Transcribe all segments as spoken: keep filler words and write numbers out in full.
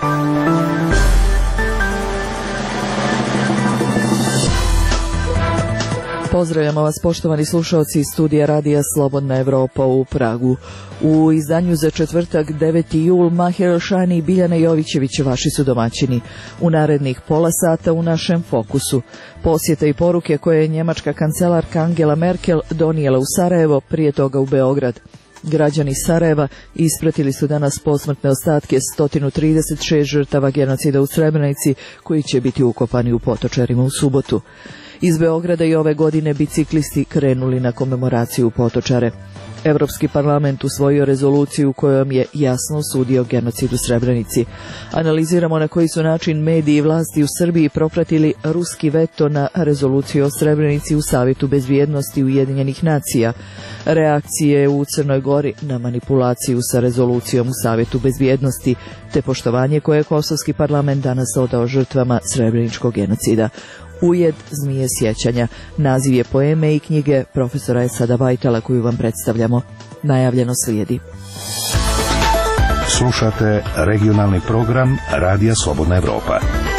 Pozdravljamo vas, poštovani slušalci iz studija Radija Slobodna Evropa u Pragu. U izdanju za četvrtak deveti jul Maher Elšani i Biljana Jovićević vaši su domaćini. U narednih pola sata u našem fokusu posjete i poruke koje je njemačka kancelarka Angela Merkel donijela u Sarajevo, prije toga u Beograd. Građani Sarajeva ispratili su danas posmrtne ostatke sto trideset šest žrtava genocida u Srebrenici, koji će biti ukopani u Potočarima u subotu. Iz Beograda i ove godine biciklisti krenuli na komemoraciju u Potočare. Evropski parlament usvojio rezoluciju kojom je jasno osudio genocid u Srebrenici. Analiziramo na koji su način mediji i vlasti u Srbiji propratili ruski veto na rezoluciju o Srebrenici u Savjetu bezbjednosti Ujedinjenih nacija, reakcije u Crnoj Gori na manipulaciju sa rezolucijom u Savjetu bezbjednosti, te poštovanje koje je kosovski parlament danas odao žrtvama srebreničkog genocida. Ujed zmije sjećanja. Naziv je poeme i knjige profesora Esada Bajtala koju vam predstavljamo. Najavljeno slijedi. Slušate regionalni program Radija Slobodna Evropa.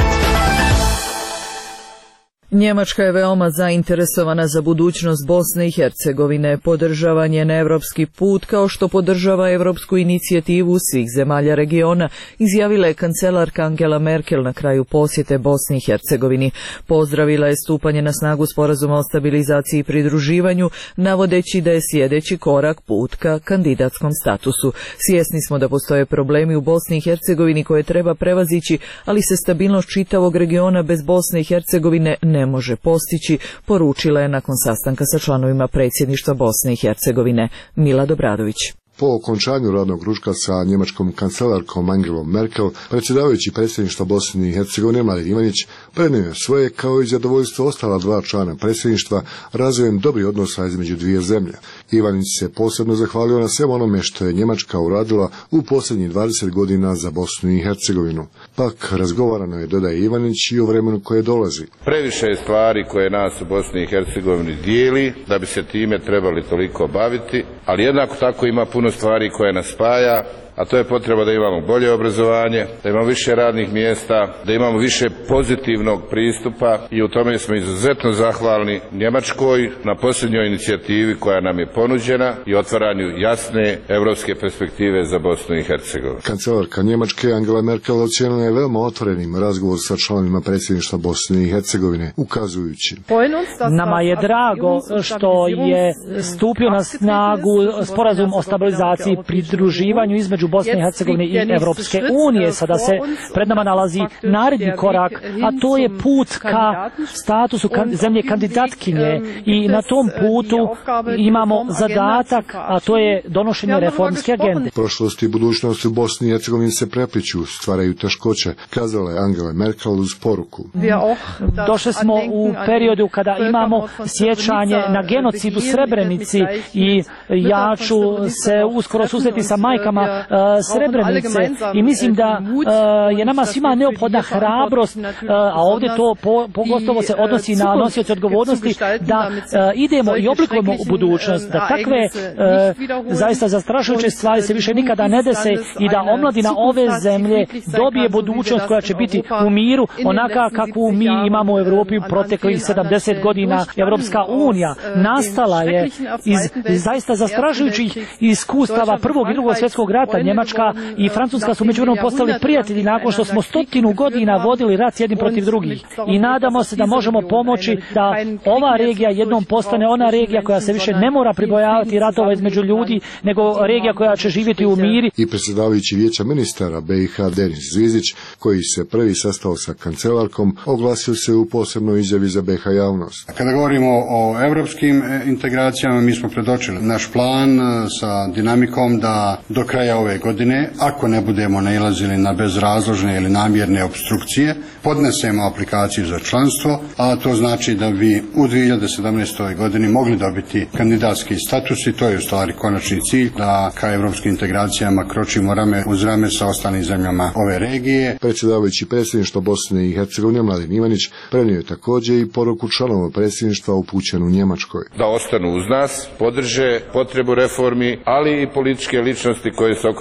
Njemačka je veoma zainteresovana za budućnost Bosne i Hercegovine, podržava njen evropski put kao što podržava evropsku inicijativu svih zemalja regiona, izjavila je kancelarka Angela Merkel na kraju posjete Bosni i Hercegovini. Pozdravila je stupanje na snagu sporazuma o stabilizaciji i pridruživanju, navodeći da je sljedeći korak put ka kandidatskom statusu. Svjesni smo da postoje problemi u Bosni i Hercegovini koje treba prevazići, ali se stabilnost čitavog regiona bez Bosne i Hercegovine ne može postići, poručila je nakon sastanka sa članovima predsjedništva Bosne i Hercegovine. Mila Dobradović. Po okončanju radnog ručka sa njemačkom kancelarkom Angelom Merkel, predsjedavajući predsjedništva Bosne i Hercegovine Mladen Ivanić prenio je svoje, kao i zadovoljstvo ostala dva člana predsjedništva, razvojem dobrih odnosa između dvije zemlje. Ivanić se posebno zahvalio na svemu onome što je Njemačka uradila u posljednjih dvadeset godina za Bosnu i Hercegovinu. Pak razgovarano je, dodaje Ivanić, i o vremenu koje dolazi. Previše je stvari koje nas u Bosni i Hercegovini dijeli, da bi se time trebali toliko baviti, ali jednako tako ima puno stvari koje nas spaja, a to je potreba da imamo bolje obrazovanje, da imamo više radnih mjesta, da imamo više pozitivnog pristupa i u tome smo izuzetno zahvalni Njemačkoj na posljednjoj inicijativi koja nam je ponuđena i otvaranju jasne evropske perspektive za Bosnu i Hercegovinu. Kancelarka Njemačke Angela Merkel ocijenila je veoma otvorenim razgovor sa članovima predsjedništva Bosne i Hercegovine, ukazujući: nama je drago što je stupio na snagu sporazum o stabilizaciji i pridruživanju između Bosne i Hercegovine i Evropske unije. Sada se pred nama nalazi naredni korak, a to je put ka statusu kan, zemlje kandidatkinje, i na tom putu imamo zadatak, a to je donošenje reformske agende. Prošlost i budućnost u Bosni i Hercegovini se prepliću, stvaraju teškoće, kazala je Angela Merkel uz poruku. Došli smo u periodu kada imamo sjećanje na genocid u Srebrenici i ja ću se uskoro susreti sa majkama Srebrenice i mislim da uh, je nama svima neophodna hrabrost, uh, a ovdje to po, pogotovo se odnosi na nosioce odgovornosti, da uh, idemo i oblikujemo u budućnost, da takve uh, zaista zastrašujuće stvari se više nikada ne dese i da omladina ove zemlje dobije budućnost koja će biti u miru, onaka kakvu mi imamo u Europi u proteklih sedamdeset godina. Evropska unija nastala je iz zaista zastrašujućih iskustava Prvog i Drugog svjetskog rata. Njemačka i Francuska su međuvremenu postali prijatelji nakon što smo stotinu godina vodili rat jedni protiv drugih. I nadamo se da možemo pomoći da ova regija jednom postane ona regija koja se više ne mora pribojavati ratova između ljudi, nego regija koja će živjeti u miri. I predsjedavajući vijeća ministara B i H Denis Zvizdić, koji se prvi sastao sa kancelarkom, oglasio se u posebnoj izjavi za B H javnost. Kada govorimo o europskim integracijama, mi smo predočili naš plan sa dinamikom da do kraja ove godine, ako ne budemo nailazili na bezrazložne ili namjerne opstrukcije, podnesemo aplikaciju za članstvo, a to znači da bi u dvije hiljade sedamnaestoj godini mogli dobiti kandidatski status, i to je u stvari konačni cilj, da ka evropskim integracijama kročimo rame uz rame sa ostalim zemljama ove regije. Predsjedavajući predsjedništva Bosne i Hercegovine Mladen Ivanić prenio je također i poruku članova predsjedništva upućenu Njemačkoj. Da ostanu uz nas, podrže potrebu reformi, ali i političke ličnosti koje se okreću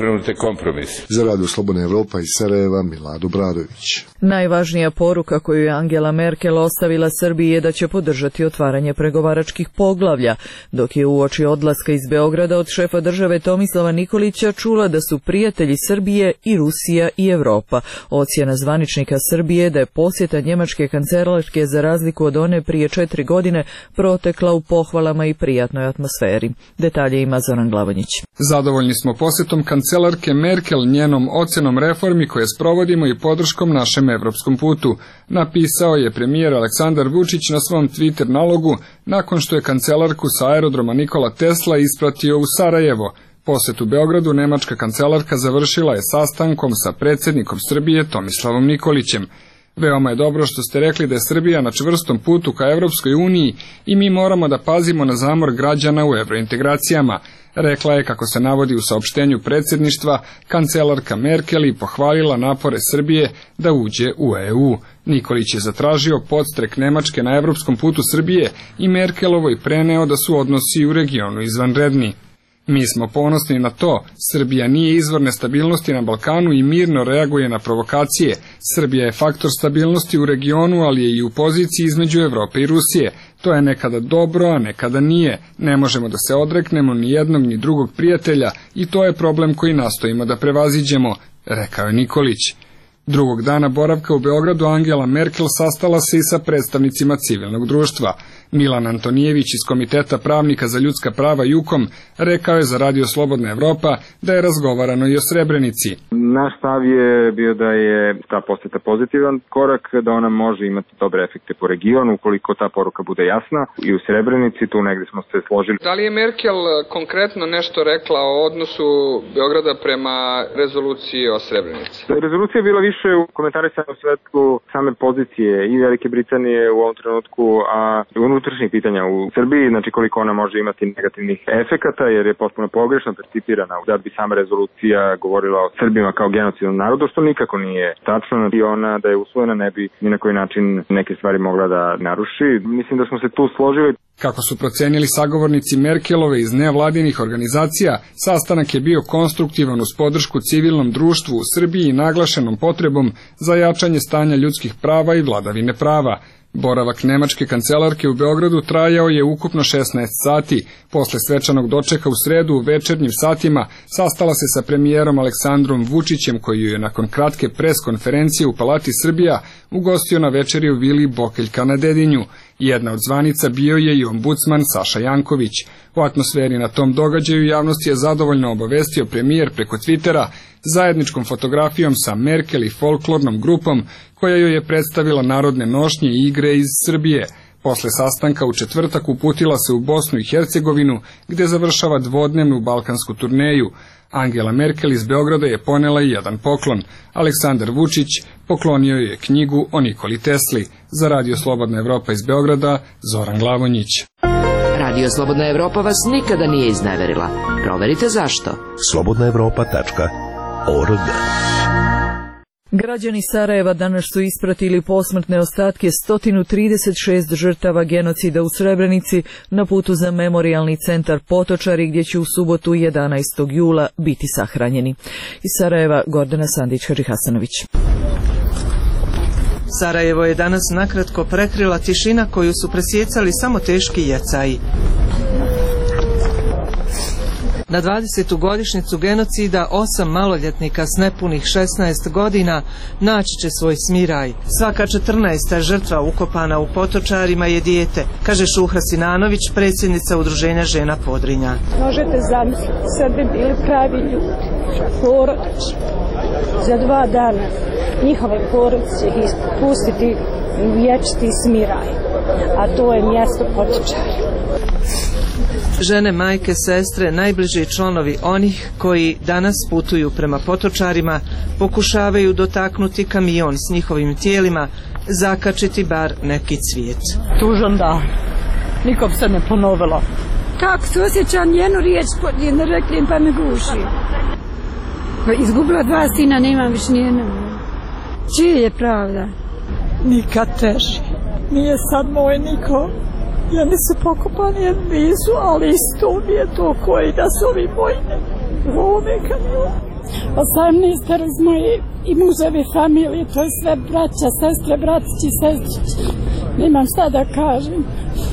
pokrenute kompromise. Za Radio Slobodna Evropa iz Sarajeva, Milado Bradović. Najvažnija poruka koju je Angela Merkel ostavila Srbiji je da će podržati otvaranje pregovaračkih poglavlja, dok je uoči odlaska iz Beograda od šefa države Tomislava Nikolića čula da su prijatelji Srbije i Rusija i Evropa. Ocjena zvaničnika Srbije da je posjeta njemačke kancelarke za razliku od one prije četiri godine protekla u pohvalama i prijatnoj atmosferi. Detalje ima Zoran Glavonjić. Zadovoljni smo posjetom kancelarke Merkel, njenom ocenom reformi koje sprovodimo i podrškom našem evropskom putu, napisao je premijer Aleksandar Vučić na svom Twitter nalogu nakon što je kancelarku sa aerodroma Nikola Tesla ispratio u Sarajevo. Posjet u Beogradu nemačka kancelarka završila je sastankom sa predsjednikom Srbije Tomislavom Nikolićem. Veoma je dobro što ste rekli da je Srbija na čvrstom putu ka Evropskoj uniji i mi moramo da pazimo na zamor građana u evrointegracijama, rekla je, kako se navodi u saopštenju predsjedništva, kancelarka Merkel i pohvalila napore Srbije da uđe u E U. Nikolić je zatražio podstrek Nemačke na evropskom putu Srbije i Merkelovoj preneo da su odnosi u regionu izvanredni. Mi smo ponosni na to, Srbija nije izvor nestabilnosti na Balkanu i mirno reaguje na provokacije. Srbija je faktor stabilnosti u regionu, ali je i u poziciji između Evrope i Rusije. To je nekada dobro, a nekada nije. Ne možemo da se odreknemo ni jednog ni drugog prijatelja i to je problem koji nastojimo da prevaziđemo, rekao je Nikolić. Drugog dana boravka u Beogradu Angela Merkel sastala se i sa predstavnicima civilnog društva. Milan Antonijević iz Komiteta pravnika za ljudska prava Jukom rekao je za Radio Slobodna Evropa da je razgovarano i o Srebrenici. Naš stav je bio da je ta posjeta pozitivan korak, da ona može imati dobre efekte po regionu ukoliko ta poruka bude jasna i u Srebrenici, tu negdje smo se složili. Da li je Merkel konkretno nešto rekla o odnosu Beograda prema rezoluciji o Srebrenici? Rezolucija je bila više u komentarisanu u svetlu same pozicije i Velike Britanije u ovom trenutku, a unutrašnjih pitanja u Srbiji, znači koliko ona može imati negativnih efekata, jer je potpuno pogrešno percipirana da bi sama rezolucija govorila o Srbima kao genocidnom narodu, što nikako nije tačno, i ona da je usvojena ne bi ni na koji način neke stvari mogla da naruši. Mislim da smo se tu složili. Kako su procenili sagovornici Merkelove iz nevladinih organizacija, sastanak je bio konstruktivan uz podršku civilnom društvu u Srbiji i naglašenom potrebom za jačanje stanja ljudskih prava i vladavine prava. Boravak nemačke kancelarke u Beogradu trajao je ukupno šesnaest sati. Posle svečanog dočeka u sredu u večernjim satima sastala se sa premijerom Aleksandrom Vučićem, koji ju je nakon kratke pres konferencije u Palati Srbija ugostio na večeri u vili Bokeljka na Dedinju. Jedna od zvanica bio je i ombudsman Saša Janković. U atmosferi na tom događaju javnost je zadovoljno obavestio premijer preko Twittera zajedničkom fotografijom sa Merkel i folklornom grupom koja joj je predstavila narodne nošnje i igre iz Srbije. Posle sastanka u četvrtak uputila se u Bosnu i Hercegovinu, gde završava dvodnevnu balkansku turneju. Angela Merkel iz Beograda je ponela i jedan poklon. Aleksandar Vučić poklonio je knjigu o Nikoli Tesli. Za Radio Slobodna Evropa iz Beograda, Zoran Glavonjić. Radio Slobodna Evropa vas nikada nije izneverila. Proverite zašto. slobodna evropa tačka org. Građani Sarajeva danas su ispratili posmrtne ostatke sto trideset šest žrtava genocida u Srebrenici na putu za memorijalni centar Potočari, gdje će u subotu jedanaestog jula biti sahranjeni. Iz Sarajeva Gordana Sandić-Hadžihasanović. Sarajevo je danas nakratko prekrila tišina koju su presjecali samo teški jecaji. Na dvadesetu godišnjicu genocida osam maloljetnika s nepunih šesnaest godina naći će svoj smiraj. Svaka četrnaesta žrtva ukopana u Potočarima je dijete, kaže Šuhra Sinanović, predsjednica Udruženja žena Podrinja. Možete zamisliti, sad bi bili pravi ljudi, porodični. Za dva dana njihove porodice će ih pustiti u vječiti smiraj, a to je mjesto Potočari. Žene, majke, sestre, najbliži članovi onih koji danas putuju prema Potočarima pokušavaju dotaknuti kamion s njihovim tijelima, zakačiti bar neki cvijet. Tužan dan. Nikom se ne ponovilo. Kako se osjećam, njenu riječ ne reklim pa me guši. Izgubila dva sina, nemam više nijednog. Čije je pravda? Nikad teži. Nije sad moj niko. Jedni su pokopani, jedni nisu, ali isto mi je to koji da su ovi moji u ovome kamionu. osamnaest iz moje i muževe familije, to je sve braća, sestre, bratići, sestrići. Nemam šta da kažem.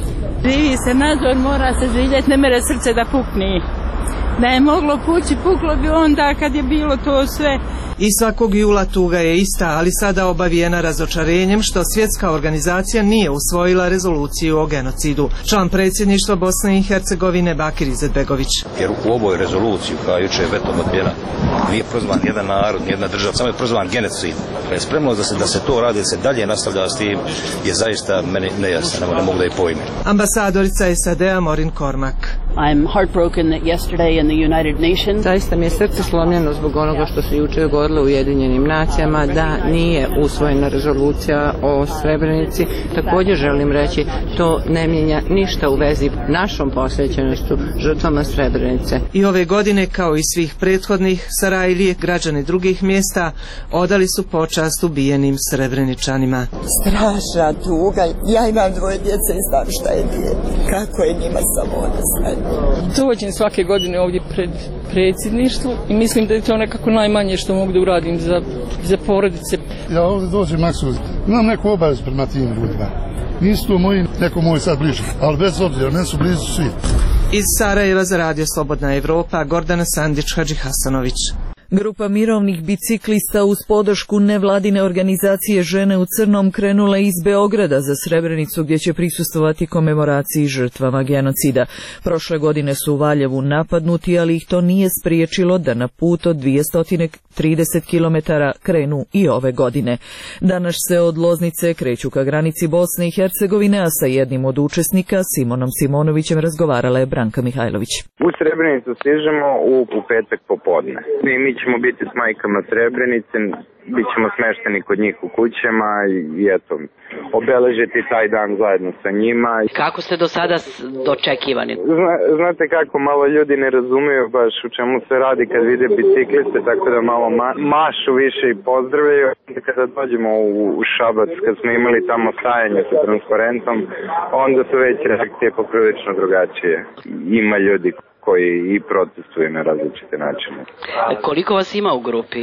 Živi se nadzor, mora se živjeti, ne mere srce da pukni. Da je moglo pući, puklo bi onda kad je bilo to sve. I svakog jula tuga je ista, ali sada obavijena razočarenjem što svjetska organizacija nije usvojila rezoluciju o genocidu. Član predsjedništva Bosne i Hercegovine Bakir Izetbegović. Jer u ovoj rezoluciji koja juče je vetom odbijena nije prozvan jedan narod, jedna država, samo je prozvan genocid. Je spremno da se, da se to radi, da se dalje nastavlja s tim, je zaista meni nejasno, ne mogu da je pojmim. Ambasadorica S A D-a Maureen Cormack. I'm heartbroken that yesterday in the United Nations. Zaista mi je srce slomljeno zbog onoga što se juče govorilo u Ujedinjenim nacijama da nije usvojena rezolucija o Srebrenici. Također želim reći, to ne mijenja ništa u vezi našom posvećenošću žrtvama Srebrenice. I ove godine, kao i svih prethodnih, Sarajlije, građani drugih mjesta, odali su počast ubijenim Srebreničanima. Strašna tuga. Ja imam dvoje djece i znam šta je djece. Kako je njima samo odnosno. Dođem svake godine ovdje pred predsjedništvo i mislim da je to nekako najmanje što mogu da uradim za, za porodice. Ja ovdje dođem maksuz, imam neku obavezu prema tim ljudima. Nisu to moji, neko moj sad bliže, ali bez obzira, ne su blizu svi. Iz Sarajeva za Radio Slobodna Evropa, Gordana Sandić, Hadži Hasanović. Grupa mirovnih biciklista uz podršku nevladine organizacije Žene u crnom krenula iz Beograda za Srebrenicu gdje će prisustvovati komemoraciji žrtvama genocida. Prošle godine su u Valjevu napadnuti, ali ih to nije spriječilo da na put od dvjesto trideset kilometara krenu i ove godine. Danas se od Loznice kreću ka granici Bosne i Hercegovine, a sa jednim od učesnika, Simonom Simonovićem, razgovarala je Branka Mihajlović. U Srebrenicu stižemo u, u petak popodne. Mi, mi ćemo biti s majkama Srebrenice, bit ćemo smešteni kod njih u kućama i eto, obeležiti taj dan zajedno sa njima. Kako ste do sada dočekivani? Zna, znate kako, malo ljudi ne razumiju baš u čemu se radi kad vide bicikliste, tako da malo ma, mašu više i pozdravljaju. Kada dođemo u, u Šabac, kad smo imali tamo stajanje sa transparentom, onda su već reakcije poprilično drugačije. Ima ljudi koji i protestuju na različite načine. Koliko vas ima u grupi?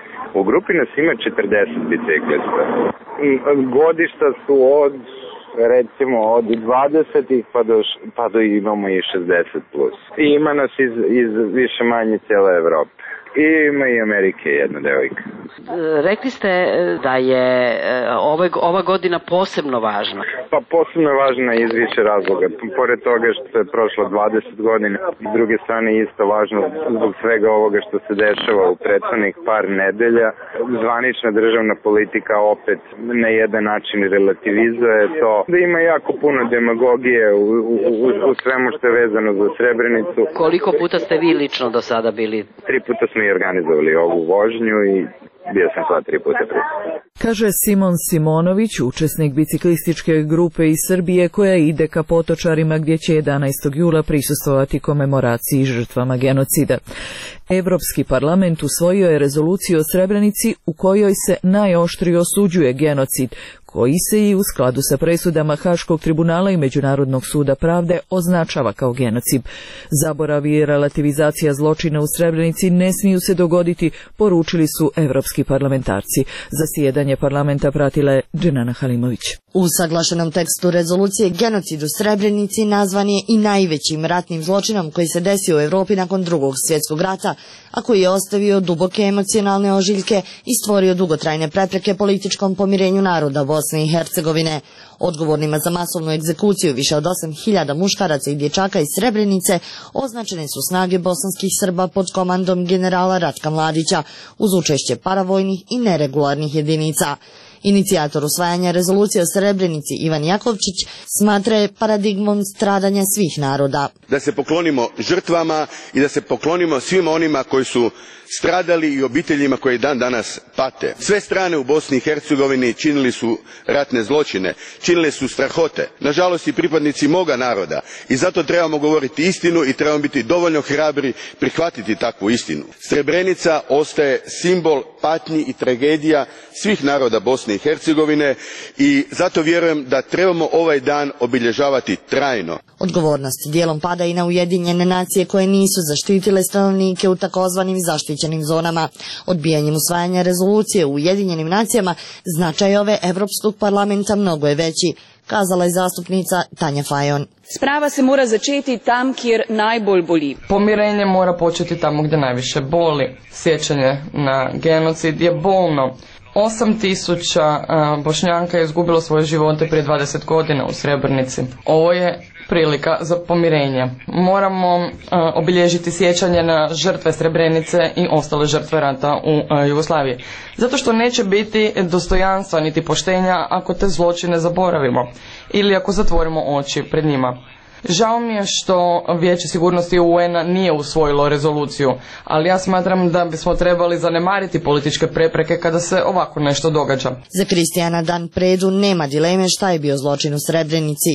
U grupi nas ima četrdeset biciklista. Godišta su od, recimo, od dvadesetih pa do, pa do imamo i šezdeset plus. I ima nas iz, iz više manje cijele Evrope. I ima i Amerike jedna devojka. Rekli ste da je ove, ova godina posebno važna. Pa posebno je važna iz više razloga. Pored toga što je prošlo dvadeset godina, s druge strane isto važno zbog svega ovoga što se dešava u prethodnih par nedelja. Zvanična državna politika opet na jedan način relativizuje to. Da ima jako puno demagogije u, u, u, u svemu što je vezano za Srebrenicu. Koliko puta ste vi lično do sada bili? Tri puta smo i organizovali ovu vožnju i bio sam sva tri puta prije. Kaže Simon Simonović, učesnik biciklističke grupe iz Srbije koja ide ka Potočarima gdje će jedanaestog jula prisustvovati komemoraciji žrtvama genocida. Evropski parlament usvojio je rezoluciju o Srebrenici u kojoj se najoštrije osuđuje genocid, koji se i u skladu sa presudama Haškog tribunala i Međunarodnog suda pravde označava kao genocid. Zaboravi i relativizacija zločina u Srebrenici ne smiju se dogoditi, poručili su evropski parlamentarci. Zasjedanje parlamenta pratila je Dženana Halimović. U usaglašenom tekstu rezolucije genocid u Srebrenici nazvan je i najvećim ratnim zločinom koji se desio u Europi nakon drugog svjetskog rata, a koji je ostavio duboke emocionalne ožiljke i stvorio dugotrajne prepreke političkom pomirenju naroda Bosne i Hercegovine. Odgovornima za masovnu egzekuciju više od osam hiljada muškaraca i dječaka iz Srebrenice označene su snage bosanskih Srba pod komandom generala Ratka Mladića uz učešće paravojnih i neregularnih jedinica. Inicijator usvajanja rezolucije o Srebrenici Ivan Jakovčić smatra je paradigmom stradanja svih naroda. Da se poklonimo žrtvama i da se poklonimo svima onima koji su stradali i obiteljima koji dan danas pate. Sve strane u Bosni i Hercegovini činili su ratne zločine, činile su strahote. Nažalost i pripadnici moga naroda. I zato trebamo govoriti istinu i trebamo biti dovoljno hrabri prihvatiti takvu istinu. Srebrenica ostaje simbol patnji i tragedija svih naroda Bosne i Hercegovine i zato vjerujem da trebamo ovaj dan obilježavati trajno. Odgovornost dijelom pada i na Ujedinjene nacije koje nisu zaštitile stanovnike u takozvanim zaštićenim zonama. Odbijanjem usvajanja rezolucije u Ujedinjenim nacijama značaj ove Evropskog parlamenta mnogo je veći, kazala je zastupnica Tanja Fajon. Sprava se mora začeti tam, kjer najbolj boli. Pomirenje mora početi tamo gdje najviše boli. Sjećanje na genocid je bolno. Osam tisuća Bošnjaka je izgubilo svoje živote prije dvadeset godina u Srebrenici. Ovo je prilika za pomirenje. Moramo uh, obilježiti sjećanje na žrtve Srebrenice i ostale žrtve rata u uh, Jugoslaviji. Zato što neće biti dostojanstva niti poštenja ako te zločine zaboravimo ili ako zatvorimo oči pred njima. Žao mi je što Vijeće sigurnosti U N-a nije usvojilo rezoluciju, ali ja smatram da bismo trebali zanemariti političke prepreke kada se ovako nešto događa. Za Kristijana Dan Predu nema dileme šta je bio zločin u Srebrenici.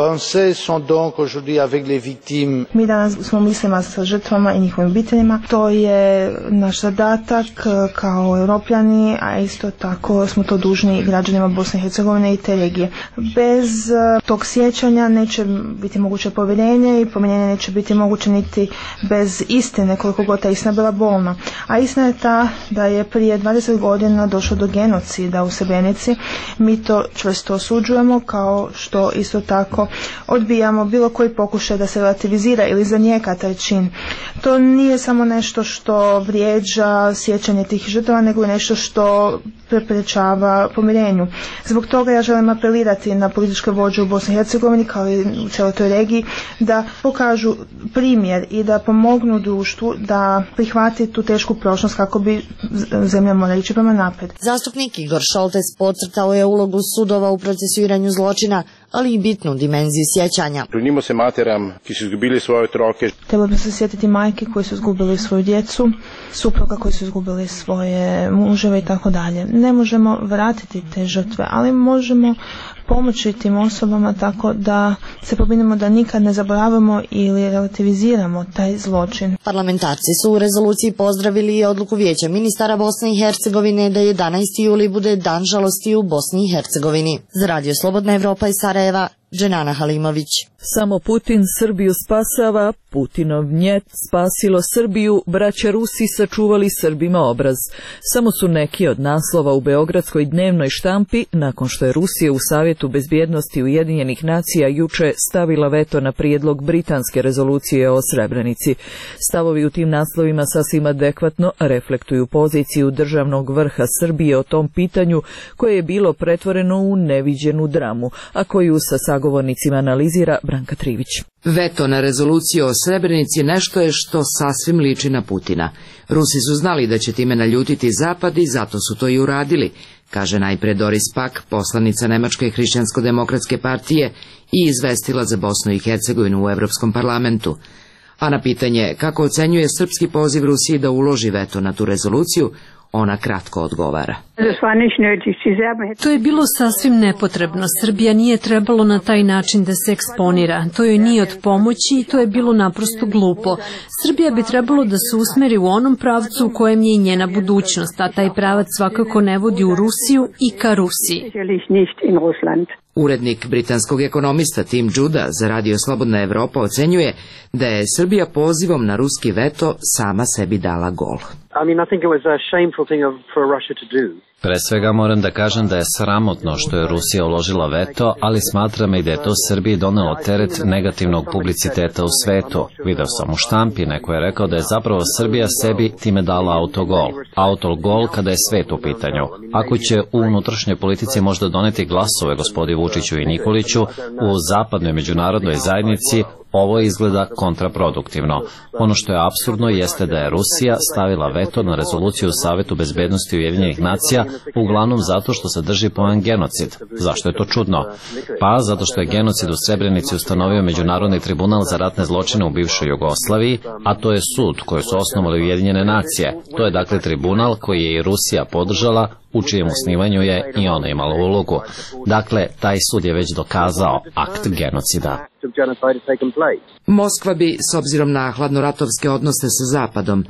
Mi danas smo mislima sa žrtvama i njihovim obiteljima. To je naš zadatak kao Europljani, a isto tako smo to dužni građanima Bosne i Hercegovine i te regije. Bez tog sjećanja neće biti moguće povjerenje i povjerenje neće biti moguće niti bez istine, koliko god ta istina bila bolna. A istina je ta da je prije dvadeset godina došlo do genocida u Srebrenici. Mi to čvrsto osuđujemo, kao što isto tako odbijamo bilo koji pokušaj da se relativizira ili zanijeka taj čin. To nije samo nešto što vrijeđa sjećanje tih žrtava, nego je nešto što preprečava pomirenju. Zbog toga ja želim apelirati na političke vođe u Bosni i Hercegovini kao i u cijeloj toj regiji da pokažu primjer i da pomognu društvu da prihvati tu tešku prošlost kako bi zemlja morala ići prema naprijed. Zastupnik Igor Šoltes podcrtao je ulogu sudova u procesuiranju zločina, ali i bitnu dimenziju sjećanja. Klonimo se materam, ki su izgubili svoje otroke. Treba bi se sjetiti majke koji su izgubili svoju djecu, supruga koji su izgubili svoje muževe i tako dalje. Ne možemo vratiti te žrtve, ali možemo pomoći tim osobama tako da se pobrinemo da nikad ne zaboravimo ili relativiziramo taj zločin. Parlamentarci su u rezoluciji pozdravili i odluku Vijeća ministara Bosne i Hercegovine da jedanaesti juli bude dan žalosti u Bosni i Hercegovini. Za Radio Slobodna Evropa iz Sarajeva, Dženana Halimović. Samo Putin Srbiju spasava, Putinov njet spasilo Srbiju, braća Rusi sačuvali Srbima obraz. Samo su neki od naslova u beogradskoj dnevnoj štampi, nakon što je Rusija u Savjetu bezbjednosti Ujedinjenih nacija juče stavila veto na prijedlog britanske rezolucije o Srebrenici. Stavovi u tim naslovima sasvim adekvatno reflektuju poziciju državnog vrha Srbije o tom pitanju koje je bilo pretvoreno u neviđenu dramu, a koju sa sagovornicima analizira Branka Trivić. Veto na rezoluciju o Srebrenici nešto je što sasvim liči na Putina. Rusi su znali da će time naljutiti Zapad i zato su to i uradili, kaže najpre Doris Pack, poslanica Nemačke hrišćansko-demokratske partije i izvestila za Bosnu i Hercegovinu u Evropskom parlamentu. A na pitanje kako ocenjuje srpski poziv Rusiji da uloži veto na tu rezoluciju, ona kratko odgovara. To je bilo sasvim nepotrebno. Srbija nije trebalo na taj način da se eksponira. To joj nije od pomoći i to je bilo naprosto glupo. Srbija bi trebalo da se usmeri u onom pravcu u kojem je i njena budućnost, a taj pravac svakako ne vodi u Rusiju i ka Rusiji. Urednik britanskog ekonomista Tim Judah za Radio Slobodna Evropa ocenjuje da je Srbija pozivom na ruski veto sama sebi dala gol. Pre svega moram da kažem da je sramotno što je Rusija uložila veto, ali smatram i da je to Srbiji donelo teret negativnog publiciteta u svetu. Video sam u štampi, neko je rekao da je zapravo Srbija sebi time dala autogol. Autogol kada je svet u pitanju. Ako će u unutrašnjoj politici možda doneti glasove gospodi Vučiću i Nikoliću, u zapadnoj međunarodnoj zajednici ovo izgleda kontraproduktivno. Ono što je apsurdno jeste da je Rusija stavila veto na rezoluciju u Savetu bezbednosti Ujedinjenih nacija, uglavnom zato što se drži pojam genocid. Zašto je to čudno? Pa zato što je genocid u Srebrenici ustanovio Međunarodni tribunal za ratne zločine u bivšoj Jugoslaviji, a to je sud koji su osnovali Ujedinjene nacije. To je dakle tribunal koji je i Rusija podržala, u čijem osnivanju je i ona imala ulogu. Dakle, taj sud je već dokazao akt genocida. Moskva bi, s obzirom na hladnoratovske odnose sa Zapadom,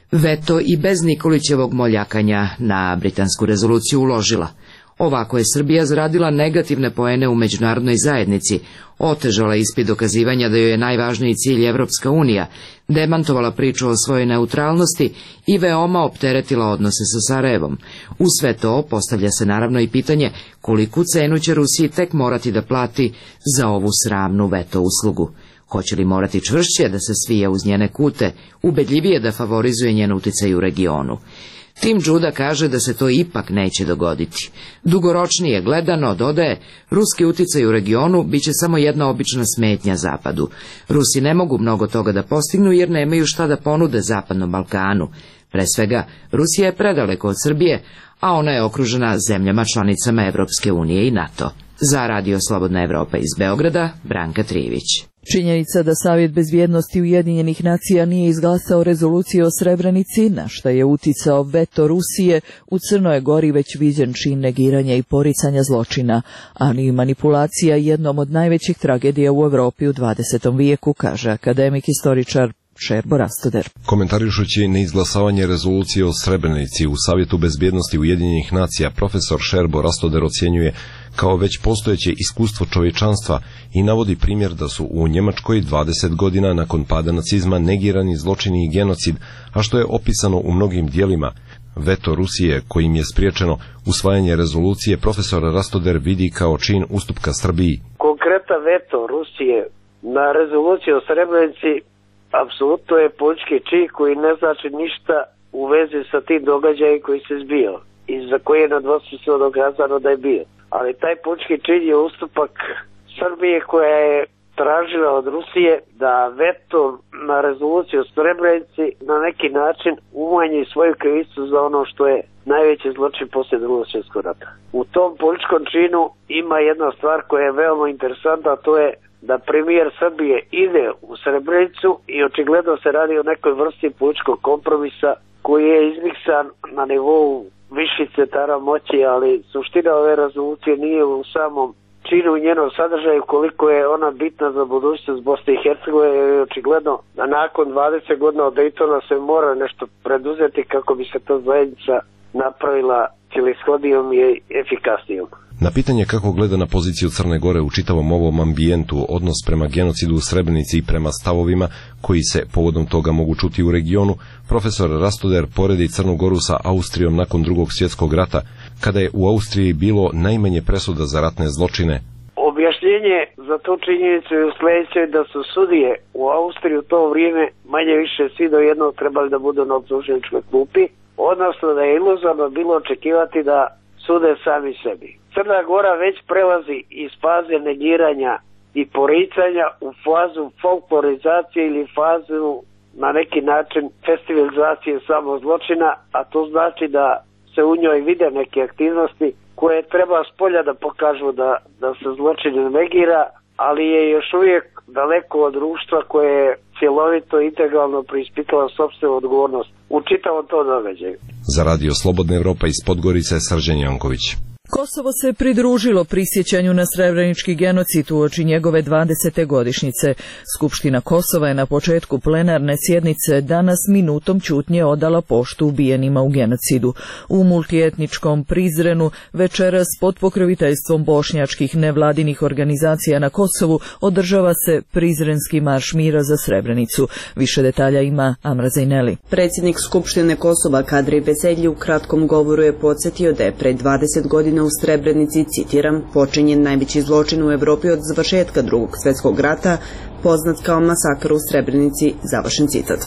veto i bez Nikolićevog moljakanja na britansku rezoluciju uložila. Ovako je Srbija zaradila negativne poene u međunarodnoj zajednici, otežala ispit dokazivanja da joj je najvažniji cilj Evropska unija, demantovala priču o svojoj neutralnosti i veoma opteretila odnose sa Sarajevom. U sve to postavlja se naravno i pitanje koliku cenu će Rusiji tek morati da plati za ovu sramnu veto uslugu. Hoće li morati čvršće da se svija uz njene kute, ubedljivije da favorizuje njen uticaj u regionu? Tim Đuda kaže da se to ipak neće dogoditi. Dugoročnije gledano, dodaje, ruski uticaj u regionu biće samo jedna obična smetnja Zapadu. Rusi ne mogu mnogo toga da postignu jer nemaju šta da ponude Zapadnom Balkanu. Pre svega, Rusija je predaleko od Srbije, a ona je okružena zemljama članicama Evropske unije i NATO. Za Radio Slobodna Evropa iz Beograda, Branka Trivić. Činjenica da Savjet bezbjednosti Ujedinjenih nacija nije izglasao rezoluciju o Srebrenici, na šta je uticao veto Rusije, u Crnoj Gori već viđen čin negiranja i poricanja zločina, ali i manipulacija jednom od najvećih tragedija u Evropi u dvadesetom vijeku, kaže akademik istoričar Šerbo Rastoder. Komentarišući neizglasavanje rezolucije o Srebrenici u Savjetu bezbjednosti Ujedinjenih nacija, profesor Šerbo Rastoder ocjenjuje kao već postojeće iskustvo čovječanstva i navodi primjer da su u Njemačkoj dvadeset godina nakon pada nacizma negirani zločini i genocid, a što je opisano u mnogim dijelima. Veto Rusije, kojim je spriječeno usvajanje rezolucije, profesor Rastoder vidi kao čin ustupka Srbiji. Konkretan veto Rusije na rezoluciju o Srebrenici apsolutno je politički čin koji ne znači ništa u vezi sa tim događajem koji se zbio i za koji je nedvosmisleno dokazano da je bio. Ali taj politički čin je ustupak Srbije koja je tražila od Rusije da veto na rezoluciju o Srebrenici na neki način umanji svoju krivicu za ono što je najveći zločin poslije Drugog svjetskog rata. U tom političkom činu ima jedna stvar koja je veoma interesantna, a to je da premijer Srbije ide u Srebrenicu i očigledno se radi o nekoj vrsti političkog kompromisa koji je izmiksan na nivou viših centara moći, ali suština ove rezolucije nije u samom činu i njenom sadržaju koliko je ona bitna za budućnost Bosne i Hercegovine, jer je očigledno da nakon dvadeset godina od Daytona se mora nešto preduzeti kako bi se ta zajednica napravila cjelishodnijom i efikasnijom. Na pitanje kako gleda na poziciju Crne Gore u čitavom ovom ambijentu, odnos prema genocidu u Srebrenici i prema stavovima koji se povodom toga mogu čuti u regionu, profesor Rastoder poredi Crnu Goru sa Austrijom nakon Drugog svjetskog rata, kada je u Austriji bilo najmanje presuda za ratne zločine. Objašnjenje za tu činjenicu je u sljedećoj da su sudije u Austriji u to vrijeme manje više svi do jednog trebali da budu na optuženičkoj klupi, odnosno da je iluzorno bilo očekivati da sude sami sebi. Crna Gora već prelazi iz faze negiranja i poricanja u fazu folklorizacije ili fazu na neki način festivalizacije samo zločina, a to znači da se u njoj vide neke aktivnosti koje treba s polja da pokažu da, da se zločin negira, ali je još uvijek daleko od društva koje je cjelovito i integralno preispitala sopstvenu odgovornost u čitavom tom događaju. Za Radio Slobodna Evropa iz Podgorice, Srđan Janković. Kosovo se pridružilo prisjećanju na srebrenički genocid uoči njegove dvadesete godišnjice. Skupština Kosova je na početku plenarne sjednice danas minutom ćutnje odala poštu ubijenima u genocidu. U multietničkom Prizrenu večeras pod pokroviteljstvom bošnjačkih nevladinih organizacija na Kosovu održava se Prizrenski marš mira za Srebrenicu. Više detalja ima Amra Zajneli. Predsjednik Skupštine Kosova Kadri Veselji u kratkom govoru je podsjetio da je pred dvadeset godina u Srebrenici, citiram, počinjen najveći zločin u Evropi od završetka Drugog svjetskog rata, poznat kao masakr u Srebrenici, završen citat.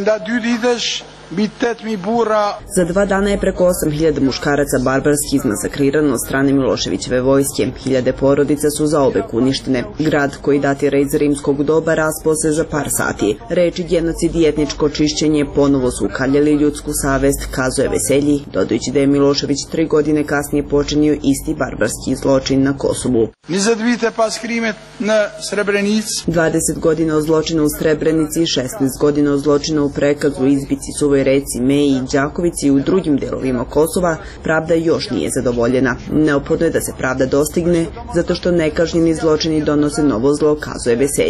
Za dva dana je preko osam hiljada muškaraca barbarski izmasakrirano od strane Miloševićeve vojske. Hiljade porodica su zauvek uništene. Grad koji datira iz rimskog doba raspao se za par sati. Reči genocid i etničko čišćenje ponovo su ukaljali ljudsku savest, kazuje Veselji, dodajući da je Milošević tri godine kasnije počinio isti barbarski zločin na Kosovu. dvadeset godina od zločina u Srebrenici, šesnaest godina od zločina u Prekazu, Izbici, Suvoj Reci, Meji, Đakovici i u drugim delovima Kosova, pravda još nije zadovoljena. Neophodno je da se pravda dostigne, zato što nekažnjeni zločini donose novo zlo, kazuje Veselji.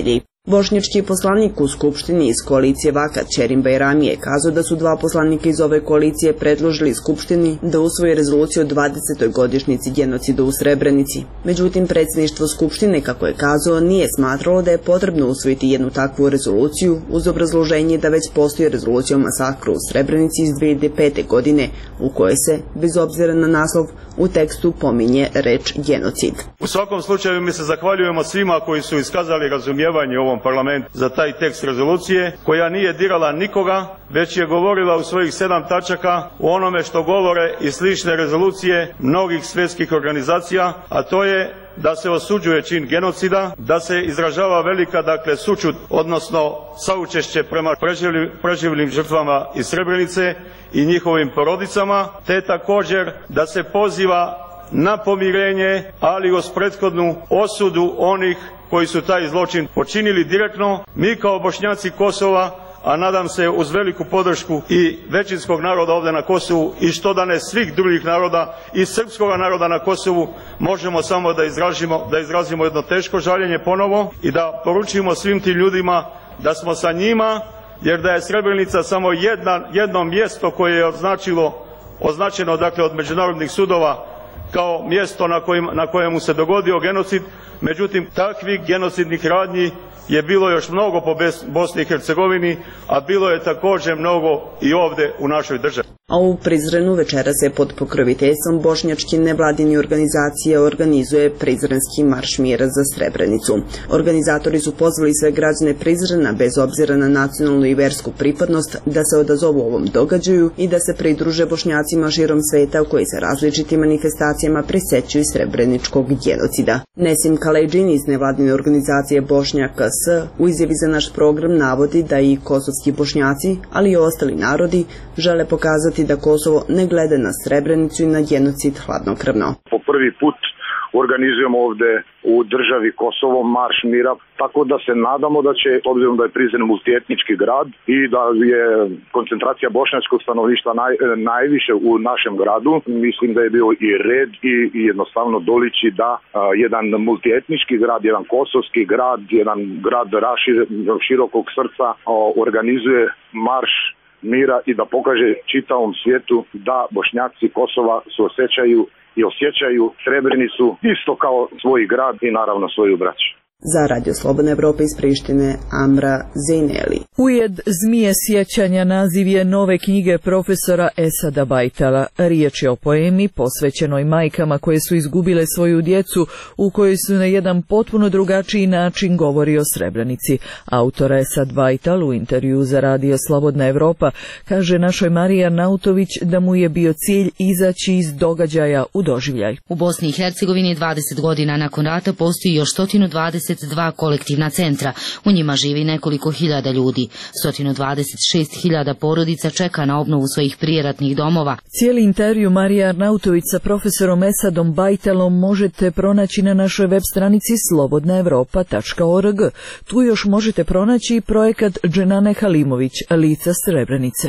Bošnjački poslanik u Skupštini iz koalicije Vakat Ćerim Bajrami je kazao da su dva poslanika iz ove koalicije predložili Skupštini da usvoji rezoluciju o dvadesetoj godišnjici genocida u Srebrenici. Međutim, predsjedništvo Skupštine, kako je kazao, nije smatralo da je potrebno usvojiti jednu takvu rezoluciju uz obrazloženje da već postoji rezolucija o masakru u Srebrenici iz dvije hiljade pete. godine u kojoj se, bez obzira na naslov, u tekstu pominje reč genocid. U svakom slučaju mi se zahvaljujemo svima koji su iskazali razumijevanje u ovom parlamentu za taj tekst rezolucije, koja nije dirala nikoga, već je govorila u svojih sedam tačaka o onome što govore i slične rezolucije mnogih svjetskih organizacija, a to je da se osuđuje čin genocida, da se izražava velika, dakle, sućut, odnosno saučešće prema preživlim, preživlim žrtvama iz Srebrenice i njihovim porodicama, te također da se poziva na pomirenje, ali uz prethodnu osudu onih koji su taj zločin počinili direktno. Mi kao Bošnjaci Kosova, a nadam se uz veliku podršku i većinskog naroda ovdje na Kosovu i što da ne svih drugih naroda i srpskog naroda na Kosovu, možemo samo da izrazimo, da izrazimo jedno teško žaljenje ponovo i da poručimo svim tim ljudima da smo sa njima, jer da je Srebrenica samo jedna, jedno mjesto koje je označilo, označeno dakle od međunarodnih sudova kao mjesto na, kojim, na kojemu se dogodio genocid. Međutim, takvih genocidnih radnji je bilo još mnogo po Bosni i Hercegovini, a bilo je također mnogo i ovdje u našoj državi. A u Prizrenu večera se pod pokroviteljstvom bošnjačke nevladine organizacije organizuje Prizrenski marš mira za Srebrenicu. Organizatori su pozvali sve građane Prizrena, bez obzira na nacionalnu i versku pripadnost, da se odazovu ovom događaju i da se pridruže Bošnjacima širom sveta koji se različitim manifestacijama prisjećuju srebreničkog genocida. Nesim Kalejđin iz nevladine organizacije Bošnjaka S u izjavi za naš program navodi da i kosovski Bošnjaci, ali i ostali narodi, žele pokazati da Kosovo ne gleda na Srebrenicu i na genocid hladnokrvno. Po prvi put organizujemo ovdje u državi Kosovo marš mira, tako da se nadamo da će, obzirom da je Prizren multietnički grad i da je koncentracija bošnjačkog stanovništva naj, najviše u našem gradu, mislim da je bio i red i, i jednostavno doliči da a, jedan multietnički grad, jedan kosovski grad, jedan grad rašir, širokog srca a, organizuje marš mira i da pokaže čitavom svijetu da Bošnjaci Kosova se osjećaju i osjećaju Srebrenicu isto kao svoj grad i naravno svoju braću. Za Radio Slobodna Evropa iz Prištine, Amra Zejneli. Ujed zmije sjećanja naziv je nove knjige profesora Esada Bajtala. Riječ je o poemi posvećenoj majkama koje su izgubile svoju djecu, u kojoj su na jedan potpuno drugačiji način govori o Srebrenici. Autor Esad Bajtal u intervju za Radio Slobodna Evropa kaže našoj Marija Nautović da mu je bio cilj izaći iz događaja u doživljaj. U Bosni i Hercegovini dvadeset godina nakon rata postoji još sto dvadeset dva kolektivna centra. U njima živi nekoliko hiljada ljudi. sto dvadeset šest hiljada porodica čeka na obnovu svojih prijeratnih domova. Cijeli intervju Marija Arnautović sa profesorom Esadom Bajtalom možete pronaći na našoj web stranici slobodna evropa tačka org. Tu još možete pronaći i projekat Dženane Halimović, Lica Srebrenice.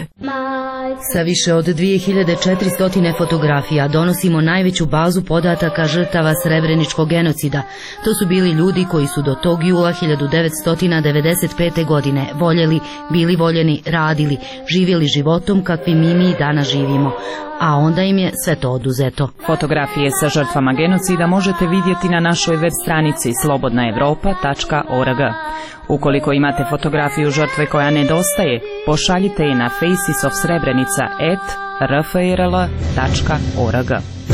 Sa više od dvije hiljade četiristo fotografija donosimo najveću bazu podataka žrtava srebreničkog genocida. To su bili ljudi koji su do tog jula hiljadu devetsto devedeset pete. godine voljeli, bili voljeni, radili, živjeli životom kakvim mi mi danas živimo, a onda im je sve to oduzeto. Fotografije sa žrtvama genocida možete vidjeti na našoj web stranici slobodna evropa tačka org. Ukoliko imate fotografiju žrtve koja nedostaje, pošaljite je na faces of srebrenica at r f r l tačka org.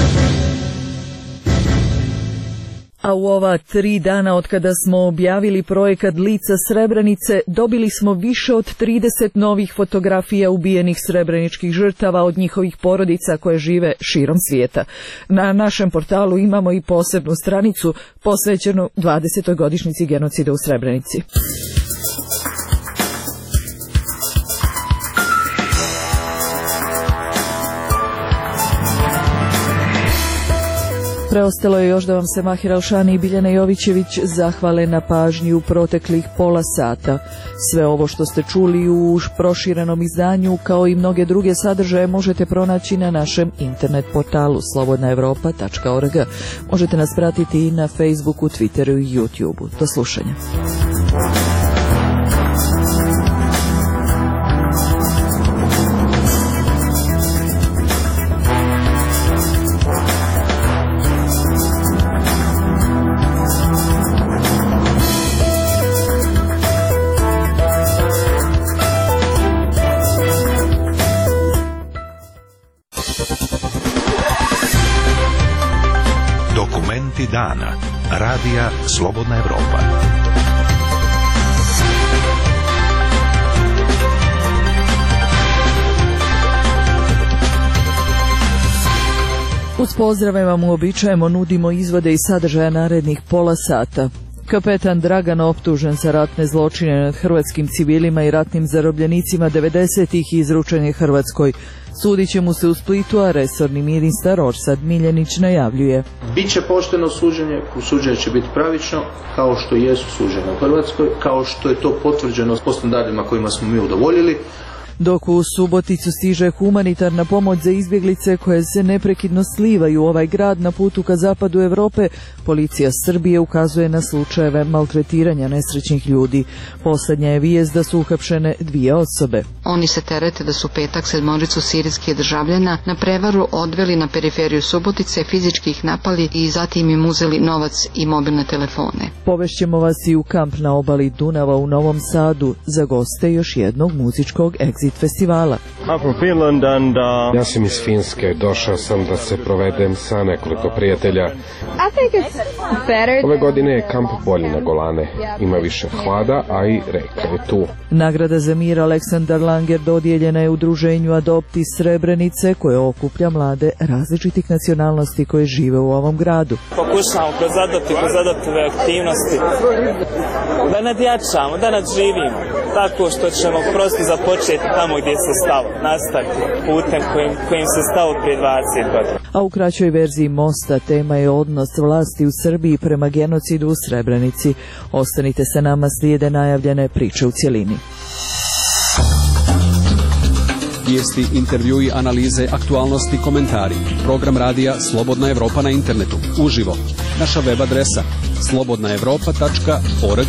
A u ova tri dana od kada smo objavili projekat Lica Srebrenice, dobili smo više od trideset novih fotografija ubijenih srebreničkih žrtava od njihovih porodica koje žive širom svijeta. Na našem portalu imamo i posebnu stranicu posvećenu dvadesetoj godišnjici genocida u Srebrenici. Preostalo je još da vam se Mahir Alšani i Biljana Jovićević zahvale na pažnji u proteklih pola sata. Sve ovo što ste čuli u proširenom izdanju, kao i mnoge druge sadržaje, možete pronaći na našem internet portalu slobodna evropa tačka org. Možete nas pratiti i na Facebooku, Twitteru i YouTubeu. Do slušanja. Dokumenti dana. Radija Slobodna Evropa. Uz pozdrave vam uobičajemo nudimo izvode i sadržaja narednih pola sata. Kapetan Dragan optužen za ratne zločine nad hrvatskim civilima i ratnim zarobljenicima devedesetih izručen je Hrvatskoj. Sudit će mu se u Splitu, a resorni ministar Orsat Miljenić najavljuje. Biće pošteno suđenje, suđenje će biti pravično, kao što jesu suđene u Hrvatskoj, kao što je to potvrđeno po standardima kojima smo mi udovoljili. Dok u Suboticu stiže humanitarna pomoć za izbjeglice koje se neprekidno slivaju u ovaj grad na putu ka zapadu Europe, policija Srbije ukazuje na slučajeve maltretiranja nesrećnih ljudi. Posljednja je vijest da su uhapšene dvije osobe. Oni se terete da su petak sedmoricu sirijskih državljana na prevaru odveli na periferiju Subotice, fizički ih napali i zatim im uzeli novac i mobilne telefone. Povešćemo vas i u kamp na obali Dunava u Novom Sadu za goste još jednog muzičkog Exit festivala. Ja sam iz Finske, došao sam da se provedem sa nekoliko prijatelja. Ove godine je kamp bolji na Golane. Ima više hlada, a i reka je tu. Nagrada za mir Aleksandar Langer dodijeljena je udruženju Adopti iz Srebrenice koje okuplja mlade različitih nacionalnosti koje žive u ovom gradu. Pokušamo kroz Adopti, kroz Adoptive aktivnosti da nadjačamo, da nadživimo tako što ćemo prosto započeti tamo gdje se stalo, nastaviti putem kojim, kojim se stalo prije dvadeset godina. A u kraćoj verziji Mosta tema je odnos vlasti u Srbiji prema genocidu u Srebrenici. Ostanite sa nama, slijede najavljene priče u cjelini. Vijesti, intervjui, analize, aktualnosti, komentari. Program radija Slobodna Evropa na internetu. Uživo. Naša web adresa slobodna evropa tačka org.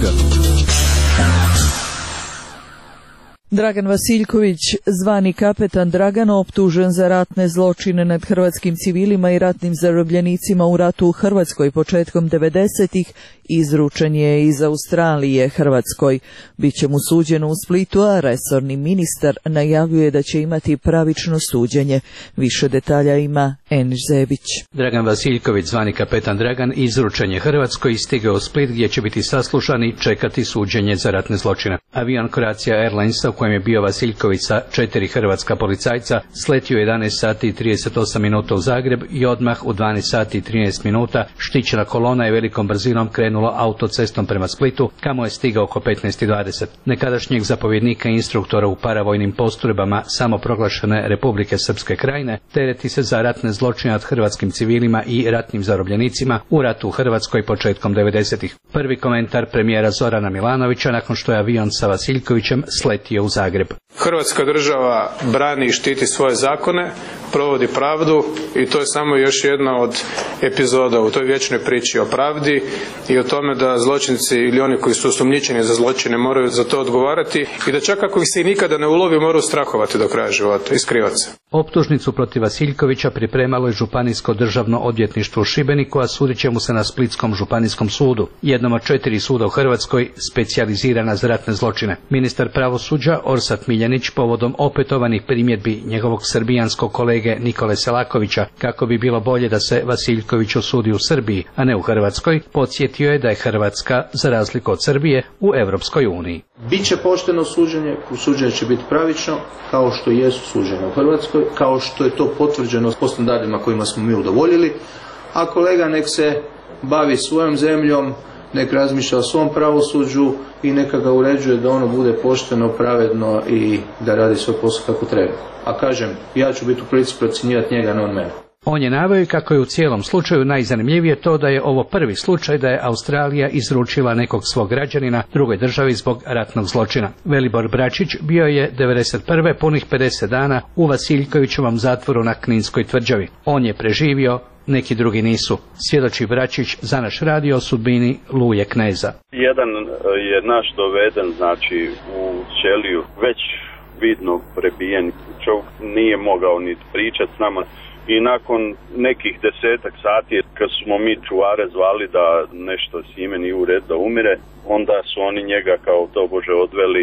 Dragan Vasiljković, zvani kapetan Dragan, optužen za ratne zločine nad hrvatskim civilima i ratnim zarobljenicima u ratu u Hrvatskoj početkom devedesetih, izručen je iz Australije Hrvatskoj. Biće mu suđeno u Splitu, a resorni ministar najavljuje da će imati pravično suđenje. Više detalja ima Eniš Zebić. Dragan Vasiljković, zvani kapetan Dragan, izručen je Hrvatskoj i stigao u Split gdje će biti saslušan i čekati suđenje za ratne zločine. Avion Croatia Airlinesa u kojem je bio Vasiljković sa četiri hrvatska policajca sletio jedanaest sati i trideset osam minuta u Zagreb i odmah u dvanaest sati i trinaest minuta štićena kolona je velikom brzinom krenula autocestom prema Splitu, kamo je stigao oko petnaest i dvadeset. Nekadašnjeg zapovjednika i instruktora u paravojnim postrojbama samoproglašene Republike Srpske Krajine tereti se za ratne zločine nad hrvatskim civilima i ratnim zarobljenicima u ratu u Hrvatskoj početkom devedesetih. Prvi komentar premijera Zorana Milanovića nakon što je avion sa Vasiljkovićem sletio u Zagreb. Hrvatska država brani i štiti svoje zakone, provodi pravdu i to je samo još jedna od epizoda u toj vječnoj priči o pravdi i o tome da zločinci ili oni koji su osumnjičeni za zločine moraju za to odgovarati i da čak ako ih se i nikada ne ulovi moraju strahovati do kraja života i skrivati se. Optužnicu protiv Vasiljkovića pripremalo je Županijsko državno odvjetništvo u Šibeniku, a sudit će mu se na Splitskom županijskom sudu, jednom od četiri suda u Hrvatskoj specijalizirana za ratne zločine. Ministar pravosuđa Orsat Miljenić povodom opetovanih primjedbi njegovog srbijanskog kolege Nikole Selakovića kako bi bilo bolje da se Vasiljković osudi u Srbiji, a ne u Hrvatskoj, podsjetio je da je Hrvatska, za razliku od Srbije, u Europskoj uniji. Biće pošteno suđenje, suđenje će biti pravično, kao što jesu suđene u Hrvatskoj, kao što je to potvrđeno po standardima kojima smo mi udovoljili, a kolega nek se bavi svojom zemljom, nek razmišlja o svom pravosuđu i neka ga uređuje da ono bude pošteno, pravedno i da radi svoj posao kako treba. A kažem, ja ću biti u prilici procjenjivati njega, ne on mene. On je naveo kako je u cijelom slučaju najzanimljivije to da je ovo prvi slučaj da je Australija izručila nekog svog građanina drugoj državi zbog ratnog zločina. Velibor Bračić bio je devedeset prve punih pedeset dana u Vasiljkovićevom zatvoru na Kninskoj tvrđavi. On je preživio, neki drugi nisu. Svjedoči Bračić za naš radio o sudbini Luje Kneza. Jedan je naš doveden, znači u ćeliju, već vidno prebijen. Čovjek nije mogao ni pričati s nama. I nakon nekih desetak sati, kad smo mi čuvare zvali da nešto s njime nije u red da umire, onda su oni njega kao tobože odveli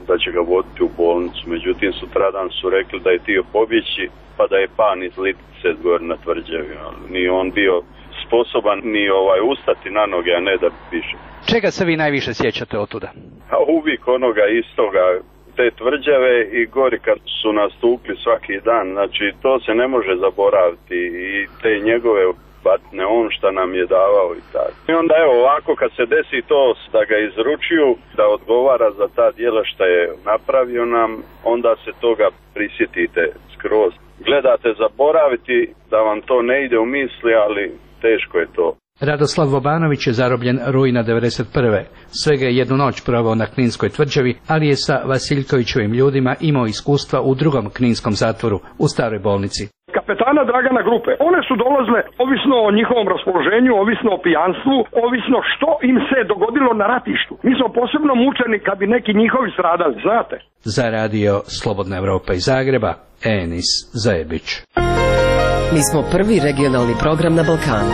da će ga voditi u bolnicu. Međutim, sutradan su rekli da je htio pobjeći, pa da je pan iz Litice gore na tvrđavi. Nije on bio sposoban ni ovaj ustati na noge, a ne da piše. Čega se vi najviše sjećate od tuda? A uvijek onoga istoga, te tvrđave i gori kad su nastupili svaki dan, znači to se ne može zaboraviti i te njegove batne, on šta nam je davao i tako. I onda evo ovako kad se desi to da ga izručuju, da odgovara za ta djela šta je napravio nam, onda se toga prisjetite skroz. Gledate zaboraviti da vam to ne ide u misli, ali teško je to. Radoslav Vobanović je zarobljen rujna devedeset prve. Svega je jednu noć proveo na Kninskoj tvrđavi, ali je sa Vasiljkovićevim ljudima imao iskustva u drugom kninskom zatvoru, u staroj bolnici. Kapetana Dragana grupe, one su dolazile ovisno o njihovom raspoloženju, ovisno o pijanstvu, ovisno što im se dogodilo na ratištu. Mi smo posebno mučeni kad bi neki njihovi stradali, znate. Za radio Slobodna Evropa iz Zagreba, Enis Zajebić. Mi smo prvi regionalni program na Balkanu.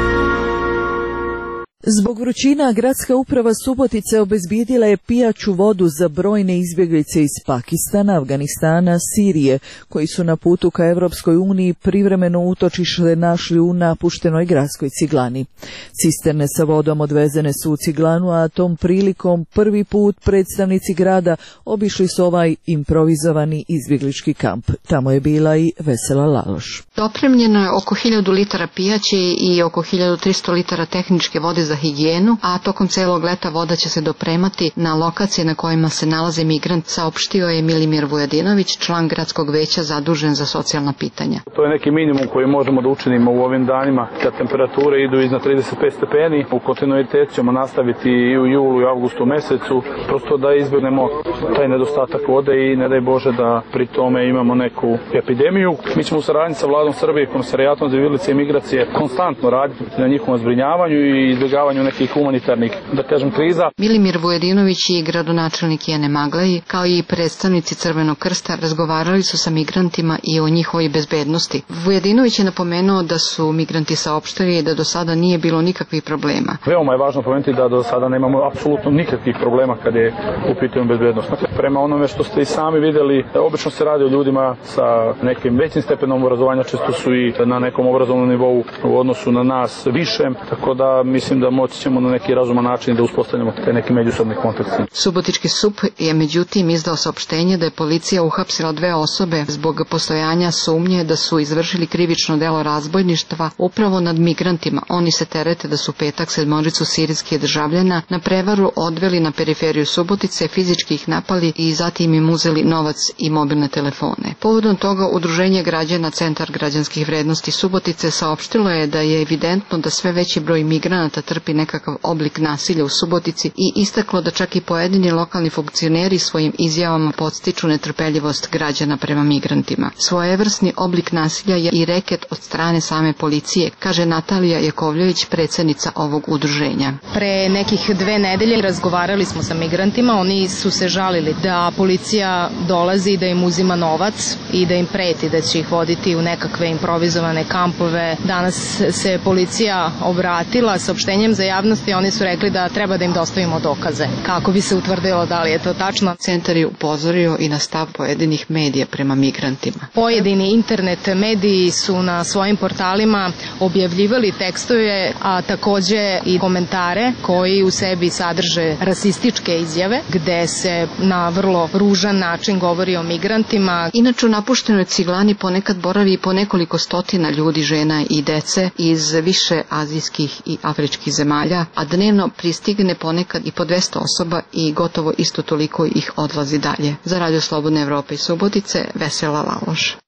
Zbog vrućina, gradska uprava Subotice obezbijedila je pijaću vodu za brojne izbjeglice iz Pakistana, Afganistana, Sirije, koji su na putu ka Europskoj uniji privremeno utočište našli u napuštenoj gradskoj ciglani. Cisterne sa vodom odvezene su u ciglanu, a tom prilikom prvi put predstavnici grada obišli su ovaj improvizovani izbjeglički kamp. Tamo je bila i Vesela Laloš. Opremljeno je oko hiljadu litara pijaće i oko hiljadu tristo litara tehničke vode za higijenu, a tokom celog leta voda će se dopremati na lokacije na kojima se nalaze migrant, saopštio je Milimir Vujadinović, član gradskog veća zadužen za socijalna pitanja. To je neki minimum koji možemo da učinimo u ovim danima kad temperature idu iznad trideset pet stepeni. U kontinuitetu ćemo nastaviti i u julu i avgustu mesecu, prosto da izbjegnemo taj nedostatak vode i ne daj Bože da pri tome imamo neku epidemiju. Mi ćemo u saradnji sa Vladom Srbije, Komisarijatom za izbjeglice i migracije konstantno raditi na njihovom zbrinjavanju i izbjegavanju nekih humanitarnih, da kažem, kriza. Milimir Vujadinović i gradonačelnik Jene Maglaji, kao i predstavnici Crvenog krsta, razgovarali su sa migrantima i o njihovoj bezbednosti. Vujadinović je napomenuo da su migranti saopštili da do sada nije bilo nikakvih problema. Veoma je važno pomenuti da do sada nemamo apsolutno nikakvih problema kad je u pitanju bezbednost. Dakle, prema onome što ste i sami vidjeli, obično se radi o ljudima sa nekim većim stepenom obrazovanja, često su i na nekom obrazovnom nivou u odnosu na nas višem, tako da mislim da moći ćemo na neki razuman način da uspostavljamo te neki međusobni kontakti. Subotički S U P je međutim izdao saopštenje da je policija uhapsila dve osobe zbog postojanja sumnje da su izvršili krivično delo razbojništva upravo nad migrantima. Oni se terete da su petak sedmoricu sirijskih državljana na prevaru odveli na periferiju Subotice, fizički ih napali i zatim im uzeli novac i mobilne telefone. Povodom toga Udruženje građana Centar građanskih vrednosti Subotice saopštilo je da je evidentno da sve veći broj migranata trpi nekakav oblik nasilja u Subotici i istaklo da čak i pojedini lokalni funkcioneri svojim izjavama podstiču netrpeljivost građana prema migrantima. Svojevrsni oblik nasilja je i reket od strane same policije, kaže Natalija Jakovljević, predsjednica ovog udruženja. Pre nekih dve nedelje razgovarali smo sa migrantima, oni su se žalili da policija dolazi i da im uzima novac i da im preti da će ih voditi u nekakve improvizovane kampove. Danas se policija obratila saopštenjem za javnost i oni su rekli da treba da im dostavimo dokaze kako bi se utvrdilo da li je to tačno. Centar je upozorio i na stav pojedinih medija prema migrantima. Pojedini internet mediji su na svojim portalima objavljivali tekstove, a takođe i komentare koji u sebi sadrže rasističke izjave gde se na vrlo ružan način govori o migrantima. Inače u napuštenoj ciglani ponekad boravi i po nekoliko stotina ljudi, žena i dece iz više azijskih i afričkih zemalja, a dnevno pristigne ponekad i po dvesta osoba i gotovo isto toliko ih odlazi dalje. Za Radio Slobodne Evrope i Subotice, Vesela Laloš.